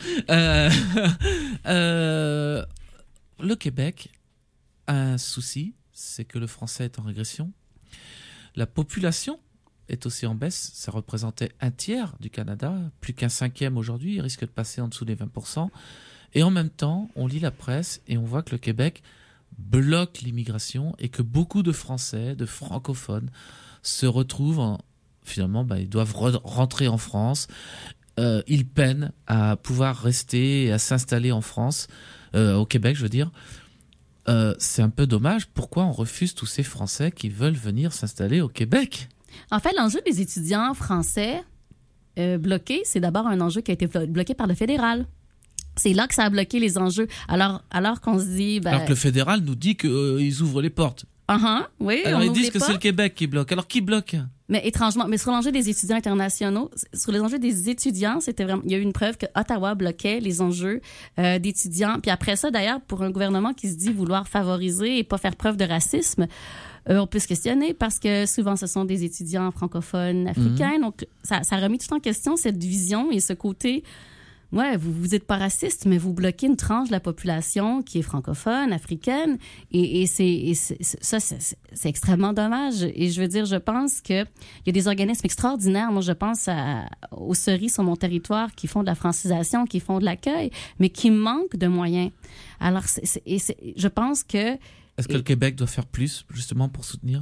Le Québec a un souci, c'est que le français est en régression. La population est aussi en baisse. Ça représentait 1/3 du Canada, plus qu'1 cinquième aujourd'hui. Il risque de passer en dessous des 20%. Et en même temps, on lit la presse et on voit que le Québec bloque l'immigration et que beaucoup de Français, de francophones, se retrouvent finalement, ils doivent rentrer en France. Ils peinent à pouvoir rester et à s'installer en France, au Québec, je veux dire. C'est un peu dommage. Pourquoi on refuse tous ces Français qui veulent venir s'installer au Québec? En fait, l'enjeu des étudiants français bloqués, c'est d'abord un enjeu qui a été bloqué par le fédéral. C'est là que ça a bloqué les enjeux. Alors qu'on se dit... Alors que le fédéral nous dit qu'ils ouvrent les portes. Oui, alors ils disent que c'est le Québec qui bloque. Alors qui bloque? Mais étrangement, sur l'enjeu des étudiants internationaux, sur les enjeux des étudiants, c'était vraiment, il y a eu une preuve que Ottawa bloquait les enjeux d'étudiants. Puis après ça, d'ailleurs, pour un gouvernement qui se dit vouloir favoriser et pas faire preuve de racisme, on peut se questionner parce que souvent ce sont des étudiants francophones africains. Donc ça a remis tout en question cette vision et ce côté. Ouais, vous êtes pas raciste, mais vous bloquez une tranche de la population qui est francophone, africaine, et c'est extrêmement dommage. Et je veux dire, je pense que il y a des organismes extraordinaires. Moi, je pense aux Ceris sur mon territoire qui font de la francisation, qui font de l'accueil, mais qui manquent de moyens. Alors, je pense que... Est-ce que le Québec doit faire plus, justement, pour soutenir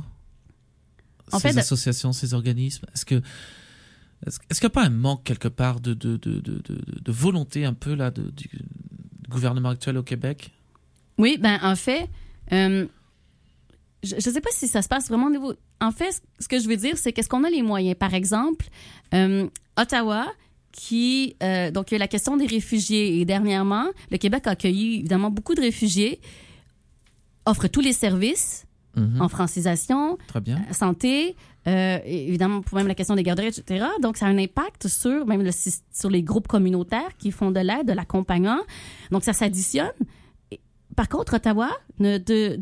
ces associations, ces organismes? Est-ce qu'il n'y a pas un manque quelque part de volonté un peu là du gouvernement actuel au Québec? Oui, en fait, je ne sais pas si ça se passe vraiment au niveau... En fait, ce que je veux dire, c'est qu'est-ce qu'on a les moyens? Par exemple, Ottawa, donc il y a la question des réfugiés. Et dernièrement, le Québec a accueilli évidemment beaucoup de réfugiés, offre tous les services en francisation, santé... évidemment, pour même la question des garderies, etc. Donc, ça a un impact sur même sur les groupes communautaires qui font de l'aide, de l'accompagnement. Donc, ça s'additionne. Par contre, Ottawa n'a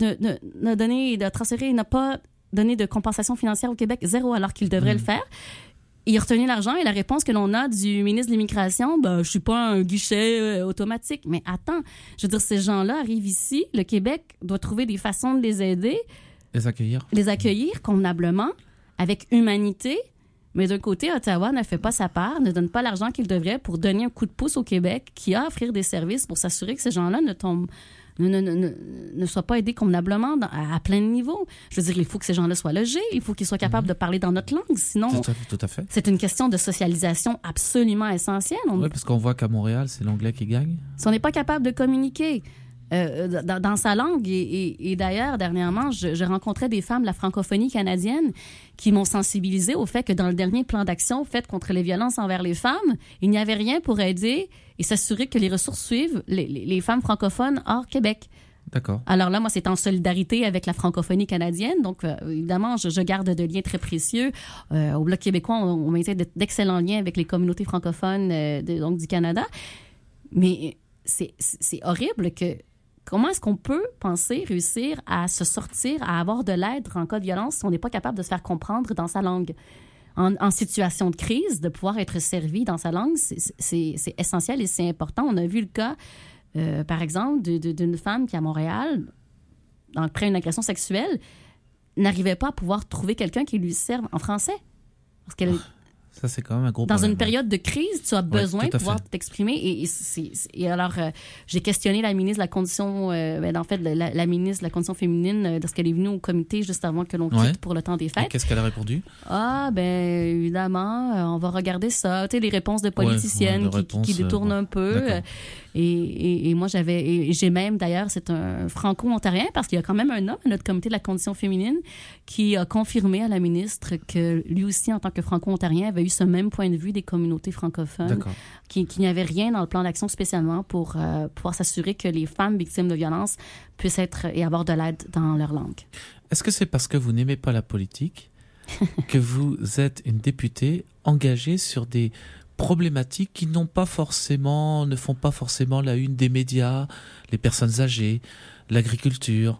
pas donné de compensation financière au Québec, 0, alors qu'il devrait le faire. Il a retenu l'argent et la réponse que l'on a du ministre de l'Immigration, je suis pas un guichet automatique. Mais attends, je veux dire, ces gens-là arrivent ici, le Québec doit trouver des façons de les aider. Les accueillir convenablement, avec humanité, mais d'un côté, Ottawa ne fait pas sa part, ne donne pas l'argent qu'il devrait pour donner un coup de pouce au Québec, qui a à offrir des services pour s'assurer que ces gens-là ne soient pas aidés convenablement à plein de niveaux. Je veux dire, il faut que ces gens-là soient logés, il faut qu'ils soient capables de parler dans notre langue, sinon tout à fait. C'est une question de socialisation absolument essentielle. Oui, parce qu'on voit qu'à Montréal, c'est l'anglais qui gagne. Si on n'est pas capable de communiquer dans sa langue. Et d'ailleurs, dernièrement, je rencontrais des femmes de la francophonie canadienne qui m'ont sensibilisée au fait que dans le dernier plan d'action fait contre les violences envers les femmes, il n'y avait rien pour aider et s'assurer que les ressources suivent les femmes francophones hors Québec. D'accord. Alors là, moi, c'est en solidarité avec la francophonie canadienne. Donc, évidemment, je garde de liens très précieux. Au Bloc québécois, on maintient d'excellents liens avec les communautés francophones donc du Canada. Mais c'est horrible que... Comment est-ce qu'on peut réussir à se sortir, à avoir de l'aide en cas de violence si on n'est pas capable de se faire comprendre dans sa langue? En situation de crise, de pouvoir être servi dans sa langue, c'est essentiel et c'est important. On a vu le cas, par exemple, d'une femme qui, à Montréal, après une agression sexuelle, n'arrivait pas à pouvoir trouver quelqu'un qui lui serve en français. Parce qu'elle... Ça, c'est quand même un gros Dans problème. Une période de crise, tu as besoin de pouvoir t'exprimer. Et alors, j'ai questionné la ministre de la Condition, en fait, la ministre de la Condition féminine, lorsqu'elle est venue au comité juste avant que l'on quitte pour le temps des fêtes. Et qu'est-ce qu'elle a répondu? Évidemment, on va regarder ça. Tu sais, les réponses de politiciennes qui détournent un peu. Et moi, j'ai même, d'ailleurs, c'est un franco-ontarien, parce qu'il y a quand même un homme à notre comité de la Condition féminine qui a confirmé à la ministre que lui aussi, en tant que franco-ontarien, avait eu ce même point de vue des communautés francophones, qu'il n'y avait rien dans le plan d'action spécialement pour pouvoir s'assurer que les femmes victimes de violences puissent être et avoir de l'aide dans leur langue. Est-ce que c'est parce que vous n'aimez pas la politique que vous êtes une députée engagée sur des problématiques qui ne font pas forcément la une des médias, les personnes âgées, l'agriculture,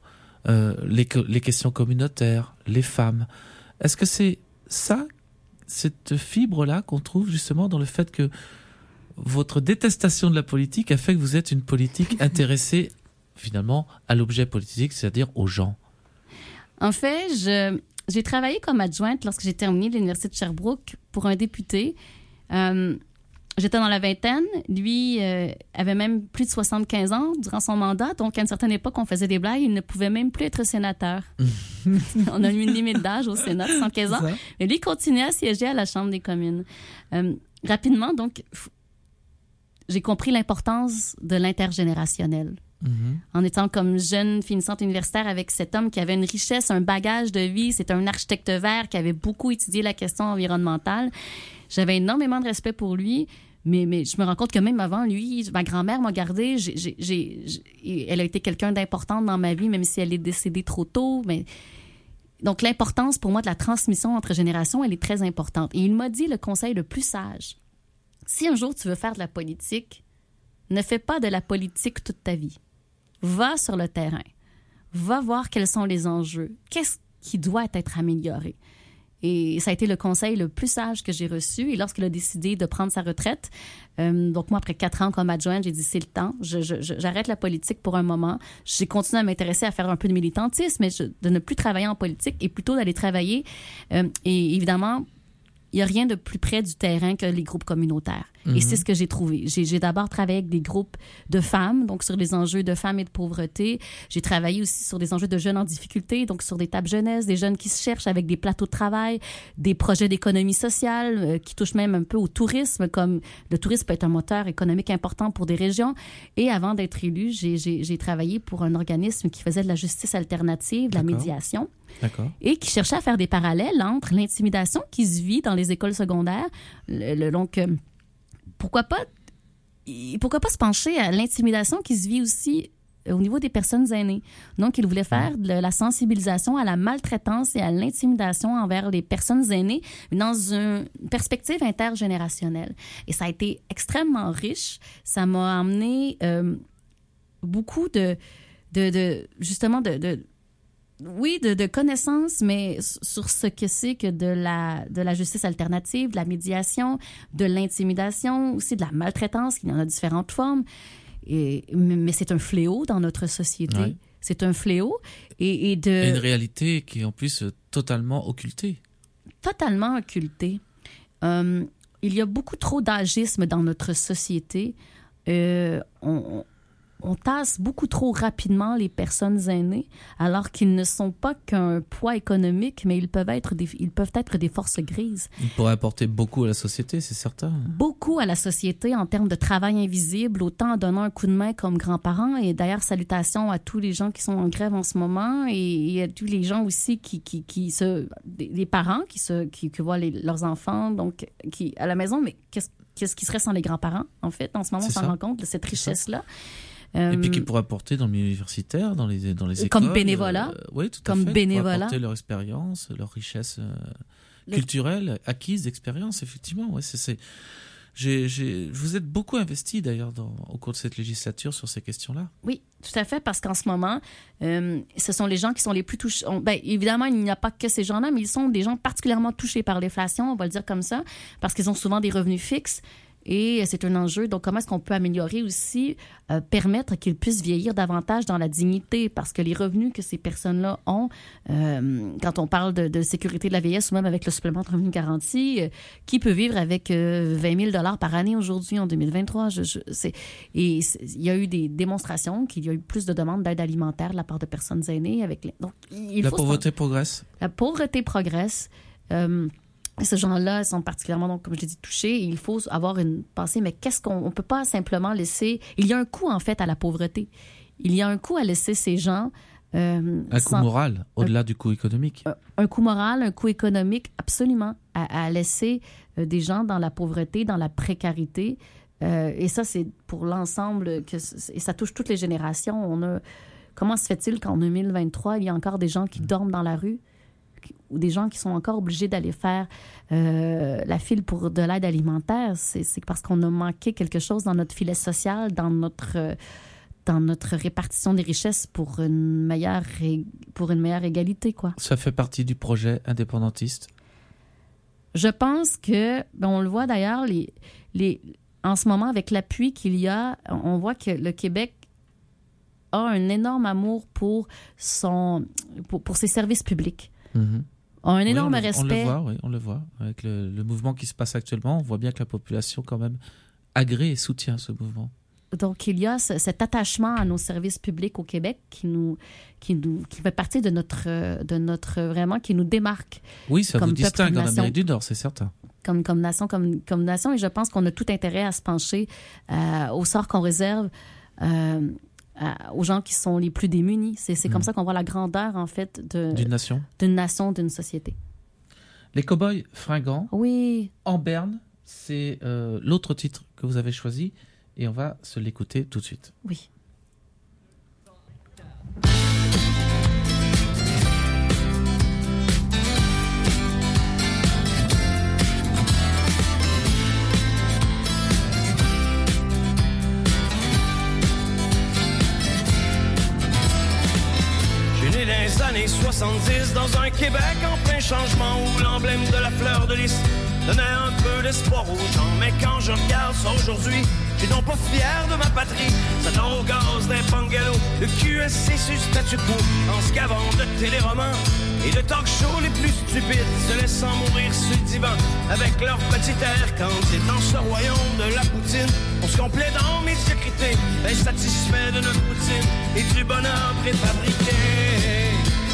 les questions communautaires, les femmes. Est-ce que c'est ça, cette fibre-là qu'on trouve justement dans le fait que votre détestation de la politique a fait que vous êtes une politique intéressée finalement à l'objet politique, c'est-à-dire aux gens? En fait, j'ai travaillé comme adjointe lorsque j'ai terminé l'Université de Sherbrooke pour un député. J'étais dans la vingtaine. Lui avait même plus de 75 ans durant son mandat. Donc, à une certaine époque, on faisait des blagues. Il ne pouvait même plus être sénateur. On a mis une limite d'âge au Sénat, 75 ans. Mais lui, il continuait à siéger à la Chambre des communes. Rapidement, donc, j'ai compris l'importance de l'intergénérationnel. En étant comme jeune finissante universitaire avec cet homme qui avait une richesse, un bagage de vie. C'est un architecte vert qui avait beaucoup étudié la question environnementale. J'avais énormément de respect pour lui, mais je me rends compte que même avant lui, ma grand-mère m'a gardée. Elle a été quelqu'un d'important dans ma vie, même si elle est décédée trop tôt. Mais... Donc, l'importance pour moi de la transmission entre générations, elle est très importante. Et il m'a dit le conseil le plus sage. Si un jour tu veux faire de la politique, ne fais pas de la politique toute ta vie. Va sur le terrain. Va voir quels sont les enjeux. Qu'est-ce qui doit être amélioré? Et ça a été le conseil le plus sage que j'ai reçu. Et lorsqu'il a décidé de prendre sa retraite, donc moi, après 4 ans comme adjointe, j'ai dit, c'est le temps. J'arrête la politique pour un moment. J'ai continué à m'intéresser à faire un peu de militantisme, mais de ne plus travailler en politique et plutôt d'aller travailler. Et évidemment, il n'y a rien de plus près du terrain que les groupes communautaires. Et c'est ce que j'ai trouvé. J'ai d'abord travaillé avec des groupes de femmes, donc sur les enjeux de femmes et de pauvreté. J'ai travaillé aussi sur des enjeux de jeunes en difficulté, donc sur des tables jeunesse, des jeunes qui se cherchent avec des plateaux de travail, des projets d'économie sociale qui touchent même un peu au tourisme, comme le tourisme peut être un moteur économique important pour des régions. Et avant d'être élue, j'ai travaillé pour un organisme qui faisait de la justice alternative, de la médiation. D'accord. Et qui cherchait à faire des parallèles entre l'intimidation qui se vit dans les écoles secondaires. Donc, pourquoi pas se pencher à l'intimidation qui se vit aussi au niveau des personnes aînées. Donc, il voulait faire de la sensibilisation à la maltraitance et à l'intimidation envers les personnes aînées dans une perspective intergénérationnelle. Et ça a été extrêmement riche. Ça m'a amené beaucoup de connaissances, mais sur ce que c'est que de la justice alternative, de la médiation, de l'intimidation, aussi de la maltraitance, il y en a différentes formes. Mais c'est un fléau dans notre société. Oui. C'est un fléau. Et une réalité qui est en plus totalement occultée. Totalement occultée. Il y a beaucoup trop d'agisme dans notre société. On tasse beaucoup trop rapidement les personnes aînées, alors qu'ils ne sont pas qu'un poids économique, mais ils peuvent être des forces grises. Ils pourraient apporter beaucoup à la société, c'est certain. Beaucoup à la société en termes de travail invisible, autant en donnant un coup de main comme grands-parents. Et d'ailleurs, salutations à tous les gens qui sont en grève en ce moment et à tous les gens aussi des parents qui voient leurs enfants donc à la maison. Mais qu'est-ce qui serait sans les grands-parents, en fait? En ce moment, on s'en rend compte de cette richesse-là. Et puis qui pourraient apporter dans le milieu universitaire, dans les écoles. Comme bénévolat. Oui, tout comme à fait. Bénévolat. Apporter leur expérience, leur richesse culturelle, acquise d'expérience, effectivement. Ouais, vous êtes beaucoup investi d'ailleurs au cours de cette législature sur ces questions-là. Oui, tout à fait, parce qu'en ce moment, ce sont les gens qui sont les plus touchés. Évidemment, il n'y a pas que ces gens-là, mais ils sont des gens particulièrement touchés par l'inflation, on va le dire comme ça, parce qu'ils ont souvent des revenus fixes. Et c'est un enjeu. Donc, comment est-ce qu'on peut améliorer aussi, permettre qu'ils puissent vieillir davantage dans la dignité? Parce que les revenus que ces personnes-là ont, quand on parle de sécurité de la vieillesse ou même avec le supplément de revenu garanti, qui peut vivre avec 20 000 $ par année aujourd'hui, en 2023? Il y a eu des démonstrations qu'il y a eu plus de demandes d'aide alimentaire de la part de personnes aînées. Donc, la pauvreté progresse. La pauvreté progresse. Ces gens-là sont particulièrement, donc, comme je l'ai dit, touchés. Il faut avoir une pensée, mais on ne peut pas simplement laisser... Il y a un coût, en fait, à la pauvreté. Il y a un coût à laisser ces gens... un coût moral, au-delà du coût économique. Un coût moral, un coût économique, absolument, à laisser des gens dans la pauvreté, dans la précarité. Et ça, c'est pour l'ensemble, et ça touche toutes les générations. Comment se fait-il qu'en 2023, il y a encore des gens qui dorment dans la rue? ou des gens qui sont encore obligés d'aller faire la file pour de l'aide alimentaire, c'est parce qu'on a manqué quelque chose dans notre filet social, dans notre répartition des richesses pour une meilleure égalité, quoi. Ça fait partie du projet indépendantiste? Je pense que, on le voit d'ailleurs, en ce moment, avec l'appui qu'il y a, on voit que le Québec a un énorme amour pour ses services publics. Mm-hmm. A un énorme respect. On le voit. Avec le mouvement qui se passe actuellement, on voit bien que la population, quand même, agrée et soutient ce mouvement. Donc, il y a cet attachement à nos services publics au Québec qui fait partie de notre vraiment, qui nous démarque. Oui, ça comme vous distingue en nation. Amérique du Nord, c'est certain. Comme nation, et je pense qu'on a tout intérêt à se pencher au sort qu'on réserve aux gens qui sont les plus démunis. C'est comme ça qu'on voit la grandeur, en fait, d'une nation, d'une société. Les Cowboys Fringants. Oui. En Berne, c'est l'autre titre que vous avez choisi. Et on va se l'écouter tout de suite. Oui. Je suis né dans les années 70 dans un Québec en plein changement où l'emblème de la fleur de lys donnait un peu d'espoir aux gens. Mais quand je regarde ça aujourd'hui, je suis donc pas fier de ma patrie. Ça dort au gaz d'un bungalow, le QSC sur statu quo, en se gavant de téléromans et de talk shows les plus stupides, se laissant mourir sur le divan avec leur petit air quand c'est dans ce royaume de la poutine. On se complaît dans médiocrité, insatisfait de notre poutine et du bonheur préfabriqué.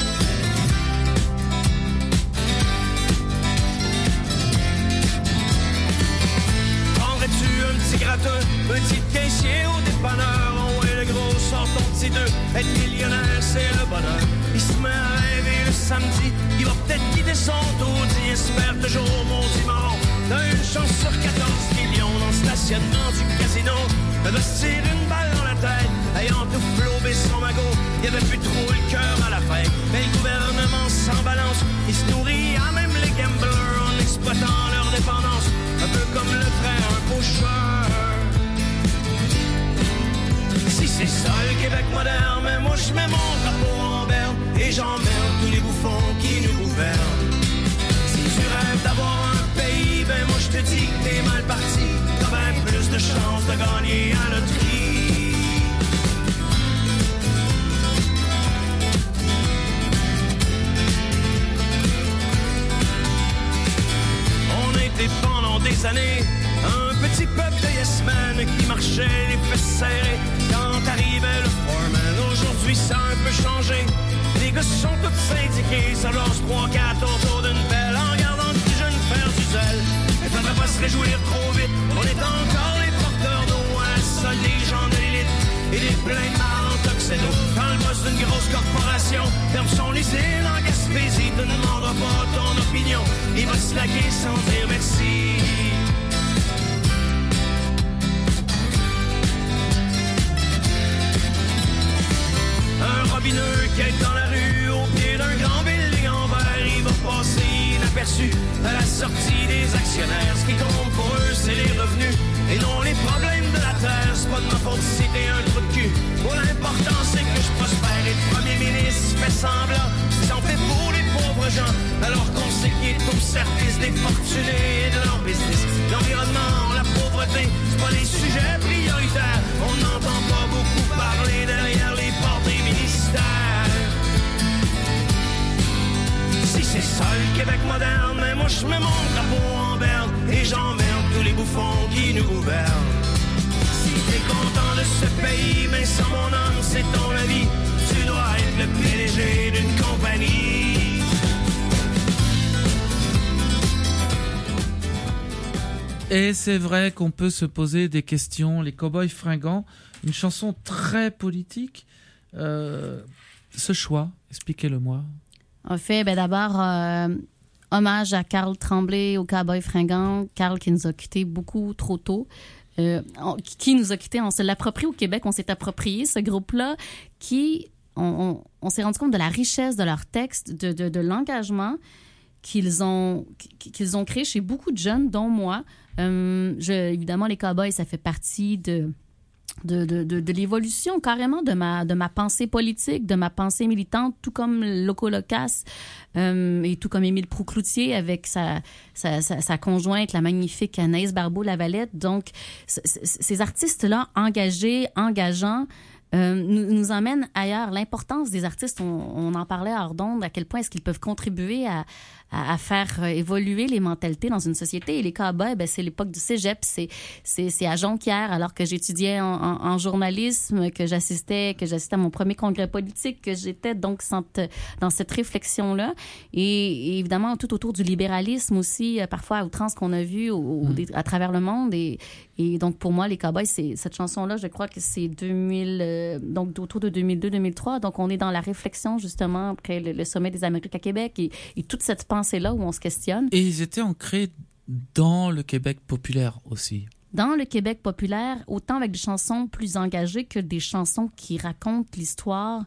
Un petit gratteux, petit caissier au dépanneur. Oh ouais, le gros, sort ton petit deux. Être millionnaire, c'est le bonheur. Il se met à rêver le samedi. Il va peut-être quitter son taudis. Espère toujours maudit marron. Dans une chance sur 14 millions. Dans le stationnement du casino. De se tirer une balle dans la tête. Ayant tout flobé son magot. Il avait plus trop le cœur à la fête. Mais le gouvernement s'en balance. Il se nourrit à même les gamblers en exploitant leur dépendance. Un peu comme le frère un pocheur. Si c'est ça le Québec moderne, mais moi je mets mon drapeau en berne et j'emmerde tous les bouffons qui nous gouvernent. Si tu rêves d'avoir un pays, ben moi je te dis que t'es mal parti. T'as bien plus de chances de gagner à la loterie. On était pendant des années un petit peuple de yes men qui marchait les fesses serrées quand arrivait le foreman. Aujourd'hui ça a un peu changé. Les gars sont tous syndiqués, ça lance 3-4 autour d'une pelle en regardant le plus jeune faire du zèle. Mais faudrait pas se réjouir trop vite, on est encore les porteurs d'eau à la solde des gens de l'élite et des pleins de marre en toxédo. Quand le boss d'une grosse corporation ferme son usine en Gaspésie, te demandera pas ton opinion, il va se laquer sans dire merci. Un robineux qui est dans la rue au pied d'un grand building en verre, il va passer inaperçu à la sortie des actionnaires. Ce qui compte pour eux, c'est les revenus et non les problèmes de la terre. C'est pas de ma faute si t'es un trou de cul. Bon, l'important c'est que je prospère et le premier ministre fait semblant s'en fait pour les pauvres gens, alors qu'on sait qu'il est au service des fortunés et de leur business. L'environnement, la pauvreté, c'est pas les sujets prioritaires. On n'entend pas beaucoup parler derrière les portes des ministères. Si c'est ça le Québec moderne, mais moi je mets mon drapeau en berne et j'emmerde tous les bouffons qui nous gouvernent. Si t'es content de ce pays, mais sans mon homme, c'est ton avis. Tu dois être le PDG d'une compagnie. Et c'est vrai qu'on peut se poser des questions. Les Cowboys Fringants, une chanson très politique. Ce choix, expliquez-le-moi. En fait, d'abord, hommage à Carl Tremblay, aux Cowboys Fringants. Carl qui nous a quittés beaucoup trop tôt. Qui nous a quittés, on se l'approprie au Québec, on s'est approprié ce groupe-là qui, on s'est rendu compte de la richesse de leurs textes, de l'engagement qu'ils ont créé chez beaucoup de jeunes, dont moi. Évidemment, les cow-boys, ça fait partie de l'évolution carrément de ma pensée politique, de ma pensée militante, tout comme Loco Locas et tout comme Émile Proulx-Cloutier avec sa conjointe, la magnifique Anaïs Barbeau-Lavalette. Donc, ces artistes-là engageants, nous emmènent ailleurs. L'importance des artistes, on en parlait hors d'onde, à quel point est-ce qu'ils peuvent contribuer à faire évoluer les mentalités dans une société. Et les cow-boys, c'est l'époque du cégep, c'est à Jonquière, alors que j'étudiais en journalisme, que j'assistais à mon premier congrès politique, que j'étais donc dans cette réflexion-là. Et évidemment, tout autour du libéralisme aussi, parfois à outrance qu'on a vu à travers le monde. Et donc, pour moi, les cow-boys, cette chanson-là, je crois que c'est donc autour de 2002-2003. Donc, on est dans la réflexion, justement, après le sommet des Amériques à Québec et toute cette pensée-là où on se questionne. Et ils étaient ancrés dans le Québec populaire aussi. Dans le Québec populaire, autant avec des chansons plus engagées que des chansons qui racontent l'histoire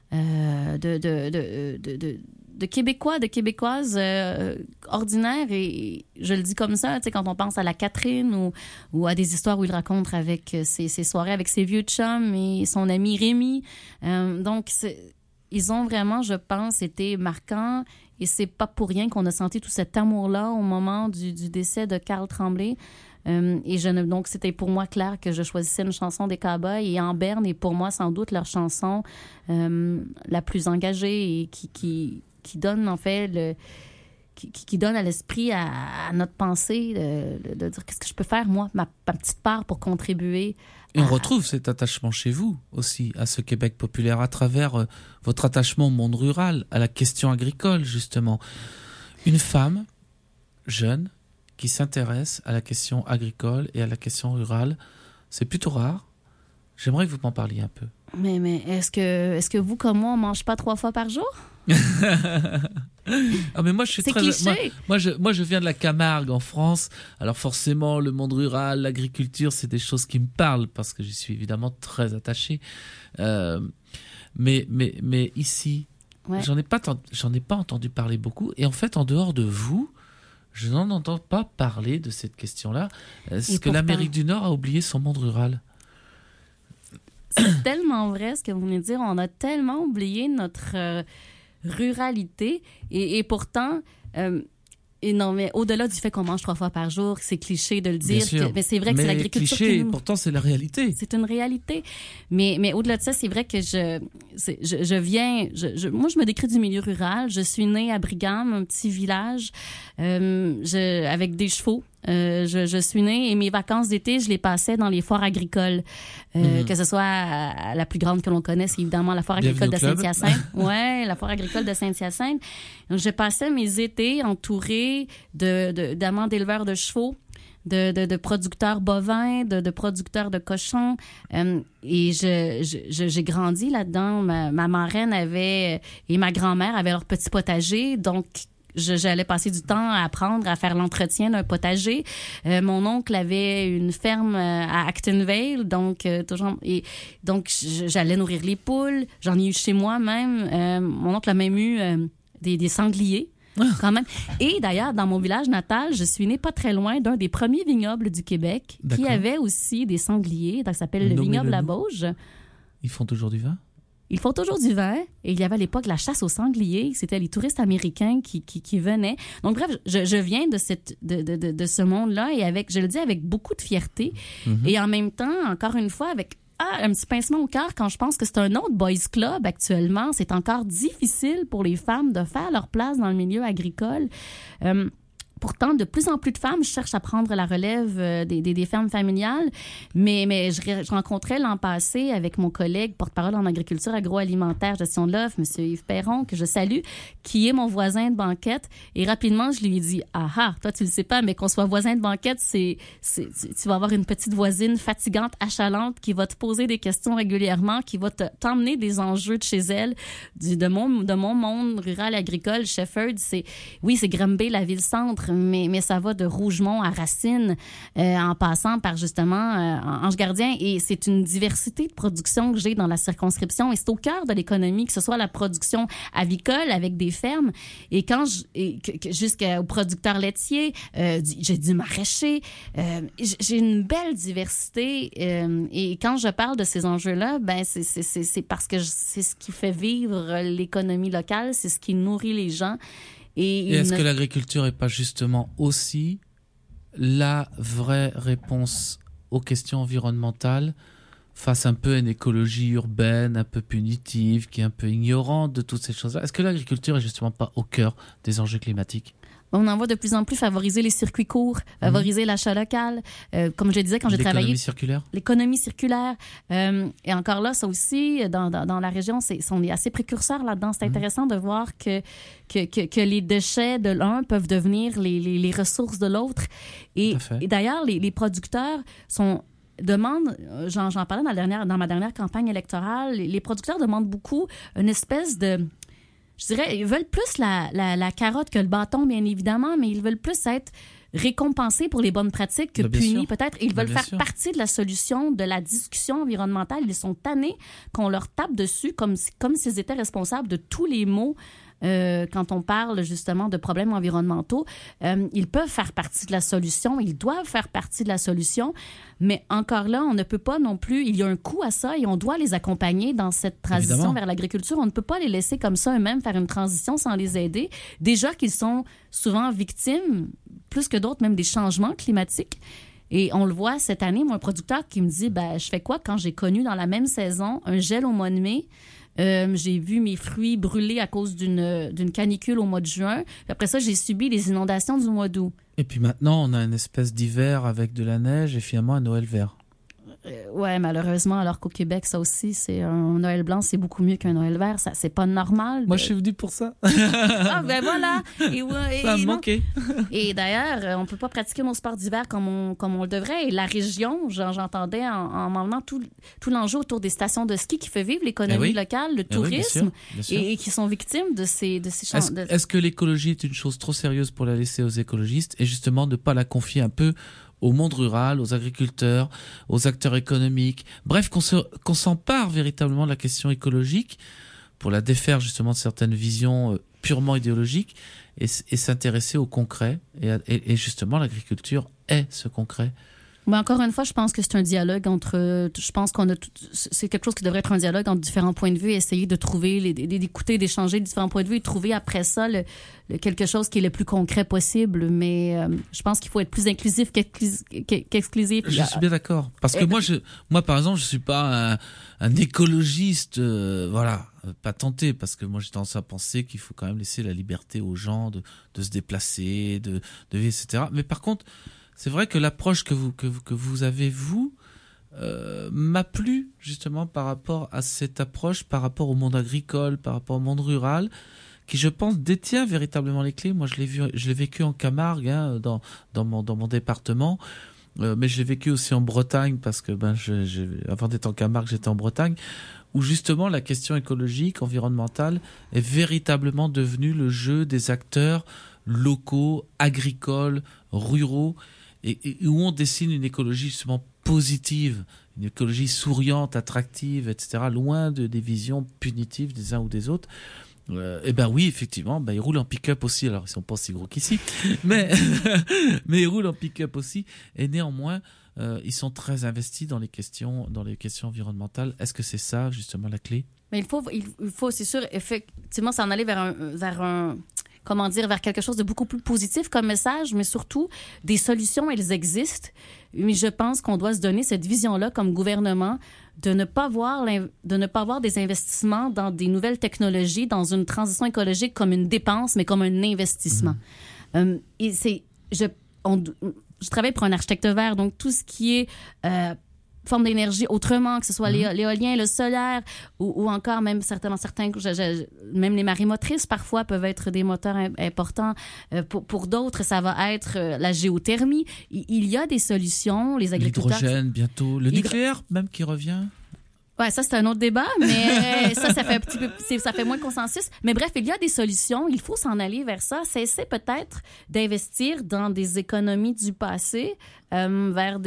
de Québécois, de Québécoises ordinaires. Et je le dis comme ça, tu sais, quand on pense à la Catherine ou à des histoires où il raconte avec ses soirées avec ses vieux chums et son ami Rémi. Donc, ils ont vraiment, je pense, été marquants. Et c'est pas pour rien qu'on a senti tout cet amour-là au moment du décès de Carl Tremblay. Donc, c'était pour moi clair que je choisissais une chanson des Cowboys. Et En Berne est pour moi sans doute leur chanson la plus engagée et qui donne en fait qui donne à l'esprit, à notre pensée de dire qu'est-ce que je peux faire, moi, ma petite part pour contribuer. Et on retrouve cet attachement chez vous aussi à ce Québec populaire à travers votre attachement au monde rural, à la question agricole justement. Une femme jeune qui s'intéresse à la question agricole et à la question rurale, c'est plutôt rare. J'aimerais que vous m'en parliez un peu. Mais est-ce que vous, comme moi, on mange pas 3 fois par jour? Ah mais moi je suis c'est cliché. Moi je viens de la Camargue en France. Alors forcément le monde rural, l'agriculture, c'est des choses qui me parlent parce que j'y suis évidemment très attaché. Mais ici, ouais. J'en ai pas entendu parler beaucoup. Et en fait, en dehors de vous, je n'en entends pas parler de cette question-là. Est-ce que l'Amérique du Nord a oublié son monde rural? C'est tellement vrai ce que vous venez de dire. On a tellement oublié notre ruralité. Et pourtant, non, mais au-delà du fait qu'on mange 3 fois par jour, c'est cliché de le dire. Mais c'est vrai que c'est l'agriculture cliché, pourtant c'est la réalité. C'est une réalité. Mais au-delà de ça, c'est vrai que moi, je me décris du milieu rural. Je suis née à Brigham, un petit village, avec des chevaux. Je suis née et mes vacances d'été, je les passais dans les foires agricoles. Que ce soit la plus grande que l'on connaisse, évidemment, la foire agricole de Saint-Hyacinthe. Ouais, la foire agricole de Saint-Hyacinthe. Donc, je passais mes étés entourée d'amants d'éleveurs de chevaux, de producteurs bovins, de producteurs de cochons. Et j'ai grandi là-dedans. Ma marraine et ma grand-mère avaient leur petit potager. Donc, j'allais passer du temps à apprendre à faire l'entretien d'un potager. Mon oncle avait une ferme à Actonville, donc j'allais nourrir les poules. J'en ai eu chez moi même. Mon oncle a même eu des sangliers. Quand même. Et d'ailleurs, dans mon village natal, je suis née pas très loin d'un des premiers vignobles du Québec qui avait aussi des sangliers. Donc, ça s'appelle le vignoble La Bauge. Ils font toujours du vin? Ils font toujours du vin. Et il y avait à l'époque la chasse aux sangliers. C'était les touristes américains qui venaient. Donc, bref, je viens de ce monde-là et je le dis avec beaucoup de fierté. Mm-hmm. Et en même temps, encore une fois, avec un petit pincement au cœur quand je pense que c'est un autre boys club actuellement. C'est encore difficile pour les femmes de faire leur place dans le milieu agricole. Pourtant, de plus en plus de femmes cherchent à prendre la relève des fermes familiales. Mais je rencontrais l'an passé avec mon collègue porte-parole en agriculture agroalimentaire, gestion de l'offre, M. Yves Perron, que je salue, qui est mon voisin de banquette. Et rapidement, je lui ai dit, toi, tu le sais pas, mais qu'on soit voisin de banquette, tu vas avoir une petite voisine fatigante, achalante, qui va te poser des questions régulièrement, qui va t'emmener des enjeux de chez elle, de mon monde rural agricole. Shefford, c'est Granby, la ville-centre, mais ça va de Rougemont à Racine, en passant par justement Ange Gardien. Et c'est une diversité de production que j'ai dans la circonscription. Et c'est au cœur de l'économie, que ce soit la production avicole avec des fermes, et jusqu'aux producteurs laitiers, j'ai du maraîcher. J'ai une belle diversité. Et quand je parle de ces enjeux-là, ben c'est parce que c'est ce qui fait vivre l'économie locale, c'est ce qui nourrit les gens. Et est-ce que l'agriculture n'est pas justement aussi la vraie réponse aux questions environnementales face un peu à une écologie urbaine, un peu punitive, qui est un peu ignorante de toutes ces choses-là? Est-ce que l'agriculture est justement pas au cœur des enjeux climatiques? On en voit de plus en plus favoriser les circuits courts, favoriser l'achat local. Comme je le disais quand j'ai travaillé... L'économie circulaire? L'économie circulaire. Et encore là, ça aussi, dans la région, on est assez précurseurs là-dedans. C'est intéressant de voir que les déchets de l'un peuvent devenir les ressources de l'autre. Et d'ailleurs, les producteurs demandent, j'en parlais dans ma dernière campagne électorale, les producteurs demandent beaucoup une espèce de... Je dirais, ils veulent plus la carotte que le bâton, bien évidemment, mais ils veulent plus être récompensés pour les bonnes pratiques que punis, peut-être. Ils veulent faire partie de la solution, de la discussion environnementale. Ils sont tannés qu'on leur tape dessus comme s'ils étaient responsables de tous les maux. Quand on parle justement de problèmes environnementaux, ils peuvent faire partie de la solution, ils doivent faire partie de la solution, mais encore là, on ne peut pas non plus, il y a un coût à ça et on doit les accompagner dans cette transition vers l'agriculture. On ne peut pas les laisser comme ça eux-mêmes faire une transition sans les aider. Déjà qu'ils sont souvent victimes, plus que d'autres, même des changements climatiques. Et on le voit cette année, moi, un producteur qui me dit, je fais quoi quand j'ai connu dans la même saison un gel au mois de mai? J'ai vu mes fruits brûler à cause d'une canicule au mois de juin. Puis après ça, j'ai subi les inondations du mois d'août. Et puis maintenant, on a une espèce d'hiver avec de la neige et finalement un Noël vert. Ouais, malheureusement, alors qu'au Québec, ça aussi, c'est un Noël blanc, c'est beaucoup mieux qu'un Noël vert. Ça, c'est pas normal. Moi, je suis venu pour ça. Ah, ben voilà. Ça me manquait. Et d'ailleurs, on peut pas pratiquer nos sports d'hiver comme on le devrait. Et la région, j'entendais en m'emmenant tout l'enjeu autour des stations de ski qui fait vivre l'économie locale, le tourisme, bien sûr. Et qui sont victimes de ces changements. Est-ce que l'écologie est une chose trop sérieuse pour la laisser aux écologistes et justement de ne pas la confier un peu au monde rural, aux agriculteurs, aux acteurs économiques, bref, qu'on s'empare véritablement de la question écologique pour la défaire justement de certaines visions purement idéologiques et s'intéresser au concret. Et justement, l'agriculture est ce concret. Mais encore une fois, je pense que c'est un dialogue entre... Je pense c'est quelque chose qui devrait être un dialogue entre différents points de vue, essayer de trouver, d'écouter, d'échanger différents points de vue et trouver après ça quelque chose qui est le plus concret possible. Mais je pense qu'il faut être plus inclusif qu'exclusif. Je suis bien d'accord. Parce que moi, par exemple, je suis pas un écologiste, patenté, parce que moi, j'ai tendance à penser qu'il faut quand même laisser la liberté aux gens de se déplacer, de vivre, etc. Mais par contre, c'est vrai que l'approche que vous avez, m'a plu justement par rapport à cette approche, par rapport au monde agricole, par rapport au monde rural, qui je pense détient véritablement les clés. Moi, je l'ai vécu en Camargue, dans mon département, mais je l'ai vécu aussi en Bretagne parce que avant d'être en Camargue, j'étais en Bretagne, où justement la question écologique, environnementale est véritablement devenue le jeu des acteurs locaux, agricoles, ruraux, et où on dessine une écologie justement positive, une écologie souriante, attractive, etc., loin des visions punitives des uns ou des autres. Oui, effectivement, ils roulent en pick-up aussi, alors ils sont pas aussi gros qu'ici, mais ils roulent en pick-up aussi, et néanmoins, ils sont très investis dans les questions environnementales. Est-ce que c'est ça, justement, la clé? Mais il faut, c'est sûr, effectivement, s'en aller vers quelque chose de beaucoup plus positif comme message, mais surtout, des solutions, elles existent. Mais je pense qu'on doit se donner cette vision-là comme gouvernement de ne pas voir des investissements dans des nouvelles technologies, dans une transition écologique comme une dépense, mais comme un investissement. Je travaille pour un architecte vert, donc tout ce qui est forme d'énergie autrement, que ce soit l'éolien, le solaire, ou encore même même les marées motrices parfois peuvent être des moteurs importants. Pour d'autres, ça va être la géothermie. Il y a des solutions, les agriculteurs... L'hydrogène bientôt, le nucléaire même qui revient. Ouais, ça, c'est un autre débat, mais ça fait un petit peu, ça fait moins consensus. Mais bref, il y a des solutions. Il faut s'en aller vers ça. Cesser peut-être d'investir dans des économies du passé, vers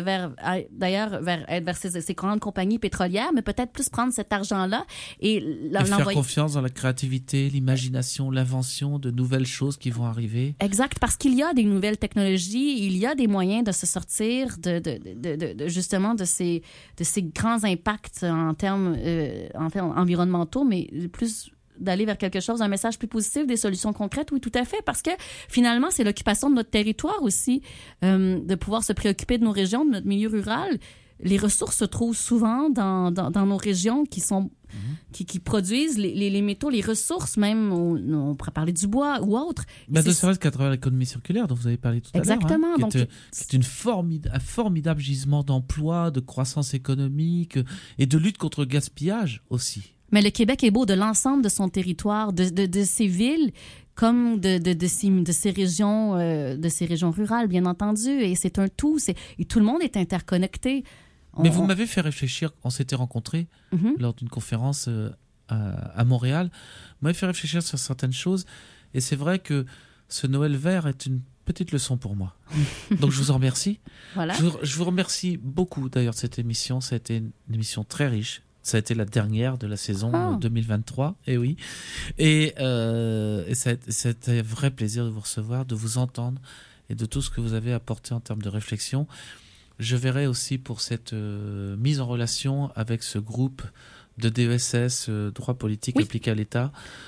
ces grandes compagnies pétrolières, mais peut-être plus prendre cet argent-là et faire confiance dans la créativité, l'imagination, l'invention de nouvelles choses qui vont arriver. Exact, parce qu'il y a des nouvelles technologies, il y a des moyens de se sortir justement de ces grands impacts en termes environnementaux, mais plus d'aller vers quelque chose, un message plus positif, des solutions concrètes, oui, tout à fait, parce que finalement, c'est l'occupation de notre territoire aussi, de pouvoir se préoccuper de nos régions, de notre milieu rural. Les ressources se trouvent souvent dans nos régions qui produisent les métaux, les ressources même, on pourrait parler du bois ou autre. Ne serait-ce qu'à travers l'économie circulaire dont vous avez parlé tout à l'heure. Exactement. C'est un formidable gisement d'emploi, de croissance économique et de lutte contre le gaspillage aussi. Mais le Québec est beau de l'ensemble de son territoire, de ses villes, comme de ces régions rurales, bien entendu. Et c'est un tout. Et tout le monde est interconnecté. Mais vous m'avez fait réfléchir, on s'était rencontrés lors d'une conférence à Montréal. Vous m'avez fait réfléchir sur certaines choses. Et c'est vrai que ce Noël vert est une petite leçon pour moi. Donc je vous en remercie. Voilà. Je vous remercie beaucoup d'ailleurs de cette émission. Ça a été une émission très riche. Ça a été la dernière de la saison 2023, et oui. Et ça a été un vrai plaisir de vous recevoir, de vous entendre et de tout ce que vous avez apporté en termes de réflexion. Je verrai aussi pour cette mise en relation avec ce groupe de DESS, droit politique appliqué à l'État.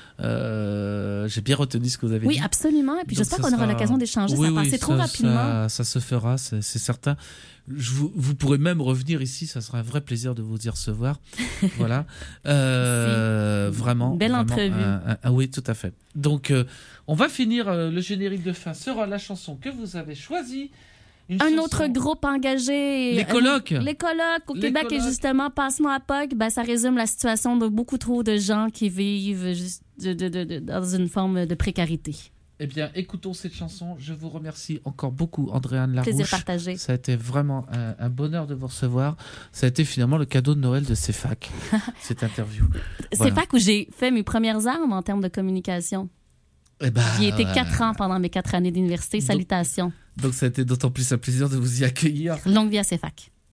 J'ai bien retenu ce que vous avez dit. Oui, absolument. Et puis j'espère qu'on aura l'occasion d'échanger. Ça passait trop rapidement. Ça se fera, c'est certain. Vous pourrez même revenir ici, ça sera un vrai plaisir de vous y recevoir. Voilà. Vraiment. Belle entrevue. Oui, tout à fait. Donc, on va finir. Le générique de fin sera la chanson que vous avez choisie. Un autre groupe engagé. Les colocs. Les colocs au Québec. Et justement, Passe-moi à POC, ça résume la situation de beaucoup trop de gens qui vivent juste dans une forme de précarité. Eh bien, écoutons cette chanson. Je vous remercie encore beaucoup, Andréane Larouche. Plaisir partagé. Ça a été vraiment un bonheur de vous recevoir. Ça a été finalement le cadeau de Noël de CEFAC, cette interview. Voilà. CEFAC où j'ai fait mes premières armes en termes de communication. J'y ai été 4 ans pendant mes 4 années d'université. Salutations. Donc ça a été d'autant plus un plaisir de vous y accueillir. Longue vie à CEFAC.